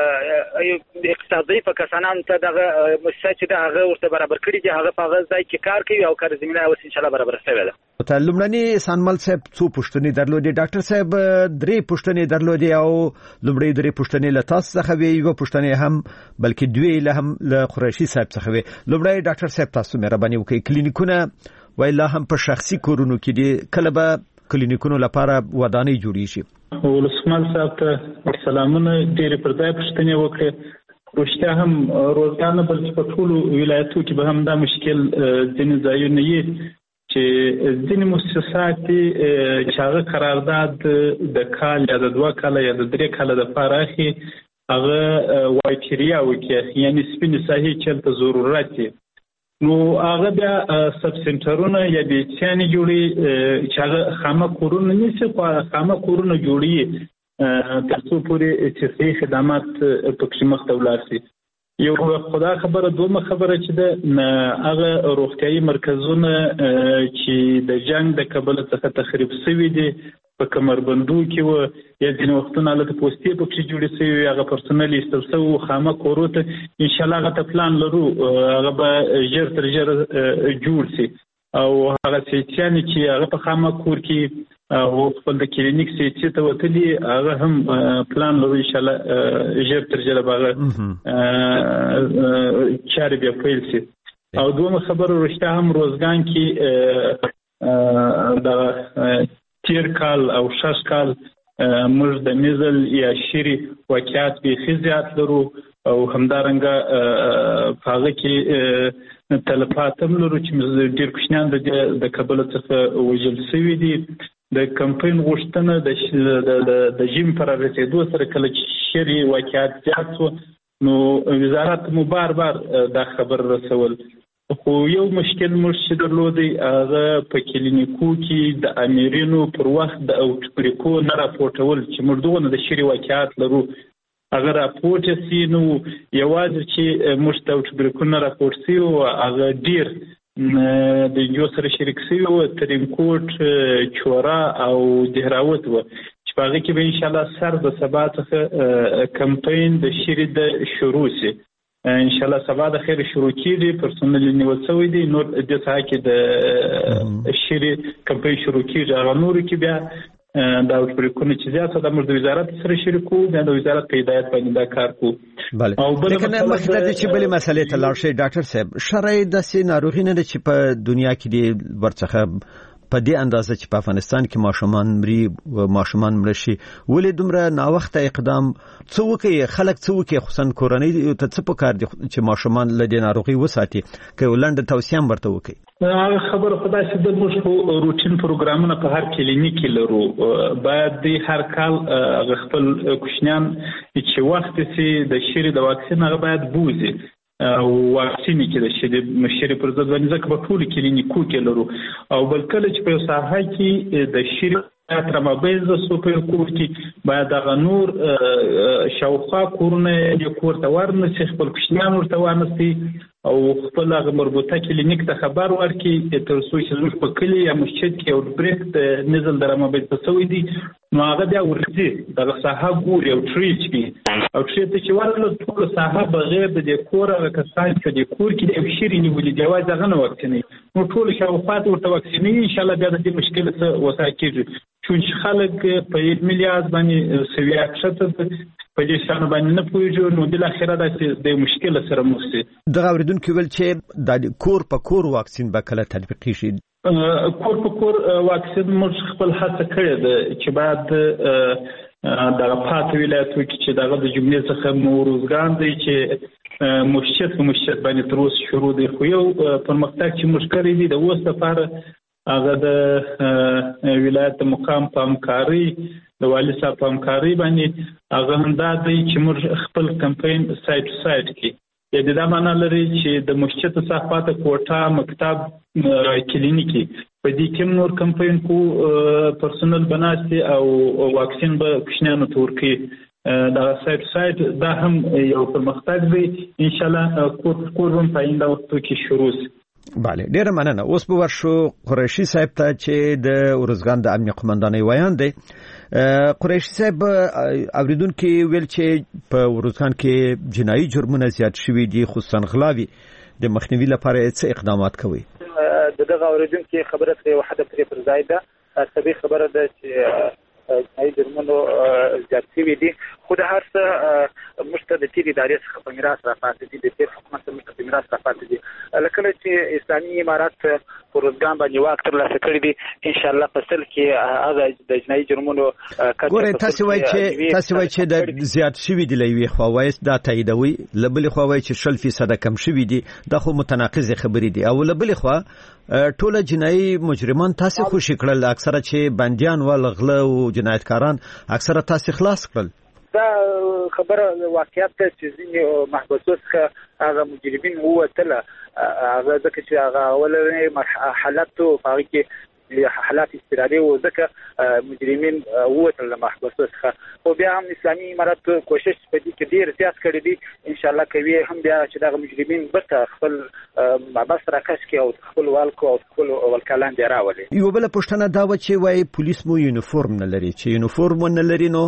اقتصاد ضعیف کسانان ته دغه مؤسسات چې هغه ورته برابر کړي دي، هغه په هغه ځای کې کار کوي او کار زمینه اوس ان شاء الله برابر شوی ده. لومړني سانمل صاحب څو پوښتنې درلودې؟ ډاکټر صاحب 3 پوښتنې درلودې او لومړی 3 پوښتنې له تاسو څخه وی، یو پوښتنې هم بلکې 2 له هم له قریشي صاحب څخه وی. لومړی ډاکټر صاحب تاسو مهرباني وکړئ، کلینیکونه ویلا هم په شخصي کورونو کې دي، کله به کلینیکونو لپاره ودانۍ جوړیږي؟ ولسمل صاحب ته سلامونه، ډېرې پر ځای پوښتنې وکړې. رښتیا هم روزګان بلکې په ټولو ولایتو کې به هم دا مشکل ځینې ځایونه یې چې ځینې مؤسسات چې هغه قرارداد د کال یا د 2 کاله یا د 3 کاله دپاره اخلي، هغه وایټیریا وکړي، یعنې سپینې ساحې چلته ضرورت دی، نو هغه بیا سب سنټرونه یا بیچانې جوړي چې هغه خامه کورونه نیسي، خو خامه کورونه جوړي تر څو پورې چې صحي خدمات پکې مخته ولاړ شي. یو خدا خبره، دومره خبره چې ده هغه روغتیايي مرکزونه چې د جنگ د کبله څخه تخریب شوي دي په کمربندو کې و یا ځینې وختونه هلته پوستې پکې جوړې شوي، هغه پرسونل ایستل شوي خامه کورو ته انشاءالله هغه ته پلان لرو، هغه به ژر تر ژره جوړ شي او هغه سیټیانې چې هغه په خامه کور کې او خپل د کلینیک سیټي ته وتلي هغه هم پلان لرو انشاءالله ژر تر ژره به هغه چارې بیا پیل شي. او دومره خبره رښتیا هم روزګان کې د تیر کال او 6 کال موږ د میزل یا شری واقعیت بیخي زیات لرو او همدارنګه په هغه کې تلفات هم لرو چې ډېر کوچنیان د کابل څخه وژل شوي دي. د کمپاین غوښتنه د ژمي پر رسېدو سره کله چې شری واقعیت زیات شو نو وزارت مو بار دا خبر رسول، خو یو مشکل موږ چې درلودی هغه په کلینیکو کې د امیرینو پر وخت د اوټبریکو نه راپورټول چې موږ دغه د شری واقعیت لرو هغه راپورټ شي، نو یوازې چې موږ د اوټبریکو نه راپورټ شي او هغه ډیر د یو سره شریک شي او ترینکوټ چورا او دهراوت و چې په هغه کې به ان شاء الله سر د سبا څخه کمپاین د شری د شروع شي، ان شاء الله سبا د خیر شروع کیږي، پرسونل نیول شوی دی، نور د ځای کې د شری کمپاین شروع کیږي، هغه نور کې بیا دا اوټبریکونه چې زیاته د موږ د وزارت سره شریکو، بیا د وزارت په هدایت باندې دا کار کوو. بله، لیکن مخکې د چې بلې مسلې ته لاړ شئ ډاکټر صاحب، شرعي داسې ناروغي نه ده چې په دنیا کې دې ورڅخه په دې اندازه چې په افغانستان کې ماشومان مړه شي ولې دومره ناوخته اقدام څه وکړي خلک څه وکړي خصوصا کورنۍ ته څه پکار دي چې ماشومان له دې ناروغي وساتي که ولنډ توصیه هم ورته وکړي خبره خدای چې د موږ روټین پروګرامونه په هر کلینیک کې لرو باید د هر کال خپل کوچنیان چې وخت سي د شری د واکسین هغه باید بوزي او واکسین کې د شری مشري پر ضد باندې ځکه په ټول کلینیکو کې لرو او بل کله چې په ساحه کې د شری تر مابین د سوپر کور کې باید د نور شاوخوا کورونه د کور ته ورنسي خپل کوچنیان ورته ورنسي او خپل هغه مربوطه کلینیک ته خبر ورکړي تر څو چې زموږ په کلي یا مسجد کې او بریک د نزل درمه به تسوي دي نو هغه بیا ورځي د ساحه ګوري او ټریچ کی او ټریچ چې ورله ټول ساحه بغیر د کور هغه کسان چې د کور کې د شری نیولې جواز هغه نه واکسیني نو ټول شاوخات ورته واکسیني ان شاء الله بیا د دې مشکل څخه وسایل کیږي چې خلک په میلیارډ باندې سویا کښته په دې شان باندې نه پوهیږي نو د اخره د مشکل سره مخ شي د اوریدونکو ول چې د کور په کور واکسین به کله تطبیق شي کور په کور واکسین موږ خپل هڅه کړې ده چې بعد د پاتې ولایتو کې چې دغه د جملې څخه موروزګان دی چې مسجد باندې تر اوسه شروع دی خو یو پرمختګ چې موږ کړی دی د اوس لپاره هغه د ولایت مقام په همکاري د والي صاحب په همکاري باندې هغه همدا دی چې موږ خپل کمپاین سایت کې د دا معنا لري چې د مسجد صحافت کوټه مکتب کلینیکي په دې کې نور کمپاین کو پرسونل بناسي او واکسین به کوښښونه تورکي دا سایت دا هم یو پرمختګ دی ان شاء الله کورون په آینده وخت کې شروع شي بله ډیره مننه اوس به ورشو قریشي صاحب ته چې د ورزګان د امنیت قومندانۍ ویان دی قریشي صاحب اوریدونکو ویل چې په ورزګان کې جنایي جرمونه زیات شوي دي خصوصا غلاوي د مخنیوي لپاره څه اقدامات کوي دغه اوریدونکو خبره ته وحده پر ځای ده سبي خبره ده چې جنایي جرمونو زیات شوي دي خو د هر څه مشته د تیر ادارې څخه په میراث راپاتې دي د تیر حکومت څخه په میراث راپاتې دي لکه چې اسلامي امارات پروګرام باندې واک ترلاسه کړی دي ان شاء الله په سل کې هغه د جنایي جرمونو ګوره تاسو وایي چې د زیات شوي دي لوي خو وایي دا تاییدوي لبل خو وایي چې 0% کم شوي دي دا خو متناقض خبرې دي او لبل خو ټول جنایي مجرمان تاسو خوشی کړل اکثره چې بنديان ول غله او جنایتکاران اکثره تاسو خلاص کړل دا خبره واقعیت ته چې ځینې محبوسو څخه هغه مجرمین ووتله هغه ځکه چې هغه اولنې حالاتو په هغه کې حالات استرادي او ځکه مجرمین ووتل له محبوسو څخه خو بیا هم اسلامي امارات کوشش په دې کې ډیر زیات کړی دی ان شاء الله کوي هم بیا چې دغه مجرمین برته خپل محبس راکش کې او خپل والکو او خپل ولکلان دی راولي یو بل پښتنه دا و چې وای پولیس مو یونیفورم نه لري چې یونیفورم نه لري نو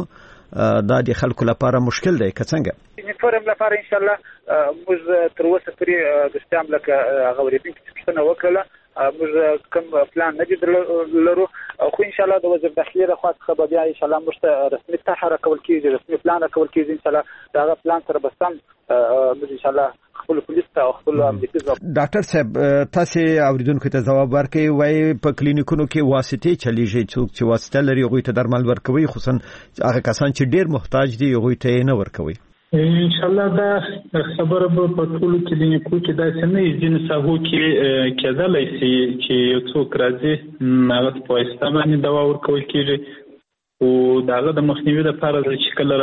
دا د خلکو لپاره مشکل دی که څنګه یونیفورم لپاره ان شاء الله موږ تر اوسه پرې د استعمال لکه غوړېدونکو څخه وکړه موږ کوم پلان نه دي لرو خو ان شاء الله د وزیر داخلي د خوا څخه بیا ان شاء الله موږ رسمي طرح راکول کیږي رسمي پلان راکول کیږي ان شاء الله دا پلان سره بسم موږ ان شاء الله خپل پولیس ته خپل امنیتي ډاکټر صاحب تاسو اوریدونکو ته ځواب ورکړئ وای په کلینیکونو کې واسطې چلیږي چې واسطه لري غوي ته درمل ورکوي خصوصا هغه کسان چې ډیر محتاج دي غوي ته نه ورکوي ان شاء الله دا خبره په ټول کلینیکو کې دا څنګه ځین ساحو کې کېدلای شي چې یو څوک راځي هغه په استعمال دوا ورکول کېږي او داغه د مخنیوي لپاره چې کله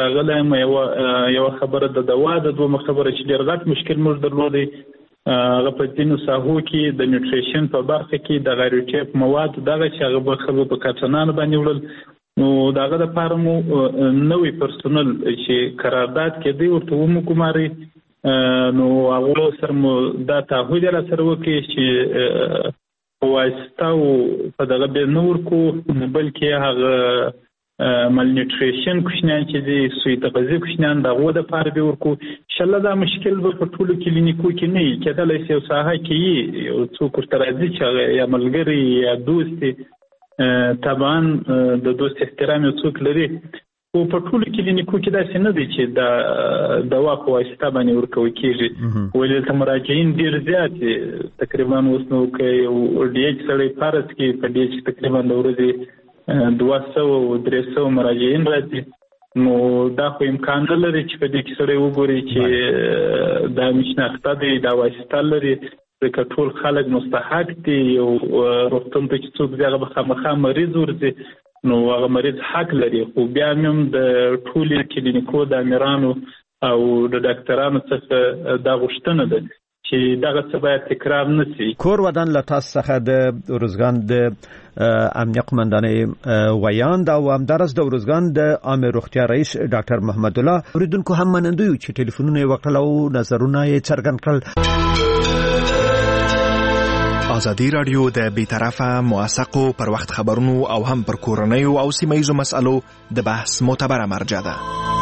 راغله یو خبره د دوا د دوه خبره چې ډېر غټ مشکل موږ درلودي هغه په ځینو ساحو کې د نیوټریشن په برخه کې د غیروټیپ مواد دغه چې هغه په خبرو په کارتنانو باندې وړل نو داغه د لپاره مو نوې پرسونل چې قرارداد کې دی ورته مو کوماري نو هغه سره مو دا تعهد را سره وکړي چې واسطه او په دغه به نور کو بلکې هغه مال نیوټریشن کوښنان چې دی سوی تغذیه کوښنان دغه د لپاره به ورکو ان شاء الله دا مشکل به په ټولو کلینیکو کې نه کېدلای شي او ساحه کې یو څوک ورته راځي چې یا ملګری یا دوست طبعا د دوست احترام یو څوک لري او په ټولو کلینیکو کې داسې نه دی چې د دوا په واسطه باندې ورکول کېږي ولې ته مراجعین ډېر زیات تقریبا اوس نو کې ډي ایچ سړی فارس کې په ډي ایچ تقریبا د ورځې 200 او 300 مراجعین راځي نو دا خو امکان نه لري چې په دې کې سړی وګوري چې دا مشناخته دی دا واسطه لري ځکه ټول خلک مستحق دي او روغتون ته چې څوک ځای به خامخا مریض ورځي نو هغه مریض حق لري خو بیا هم د ټولو کلینیکو د امیرانو او د ډاکټرانو څخه دا غوښتنه ده چې دغه څه باید تکرار نشي. کور ودان له تاسو څخه د روزګان د امنیه قومندانۍ ویاند او همدارس د روزګان د عامه روغتیا رئیس ډاکټر محمد الله اوریدونکو هم منندوی چې ټلیفونونه یې وکړل او نظرونه یې څرګند کړل. ازادي رادیو د بیطرفه موثقو پر وخت خبرونو او هم پر کورنیو او سیمه ییزو مسالو د بحث معتبره مرجع ده.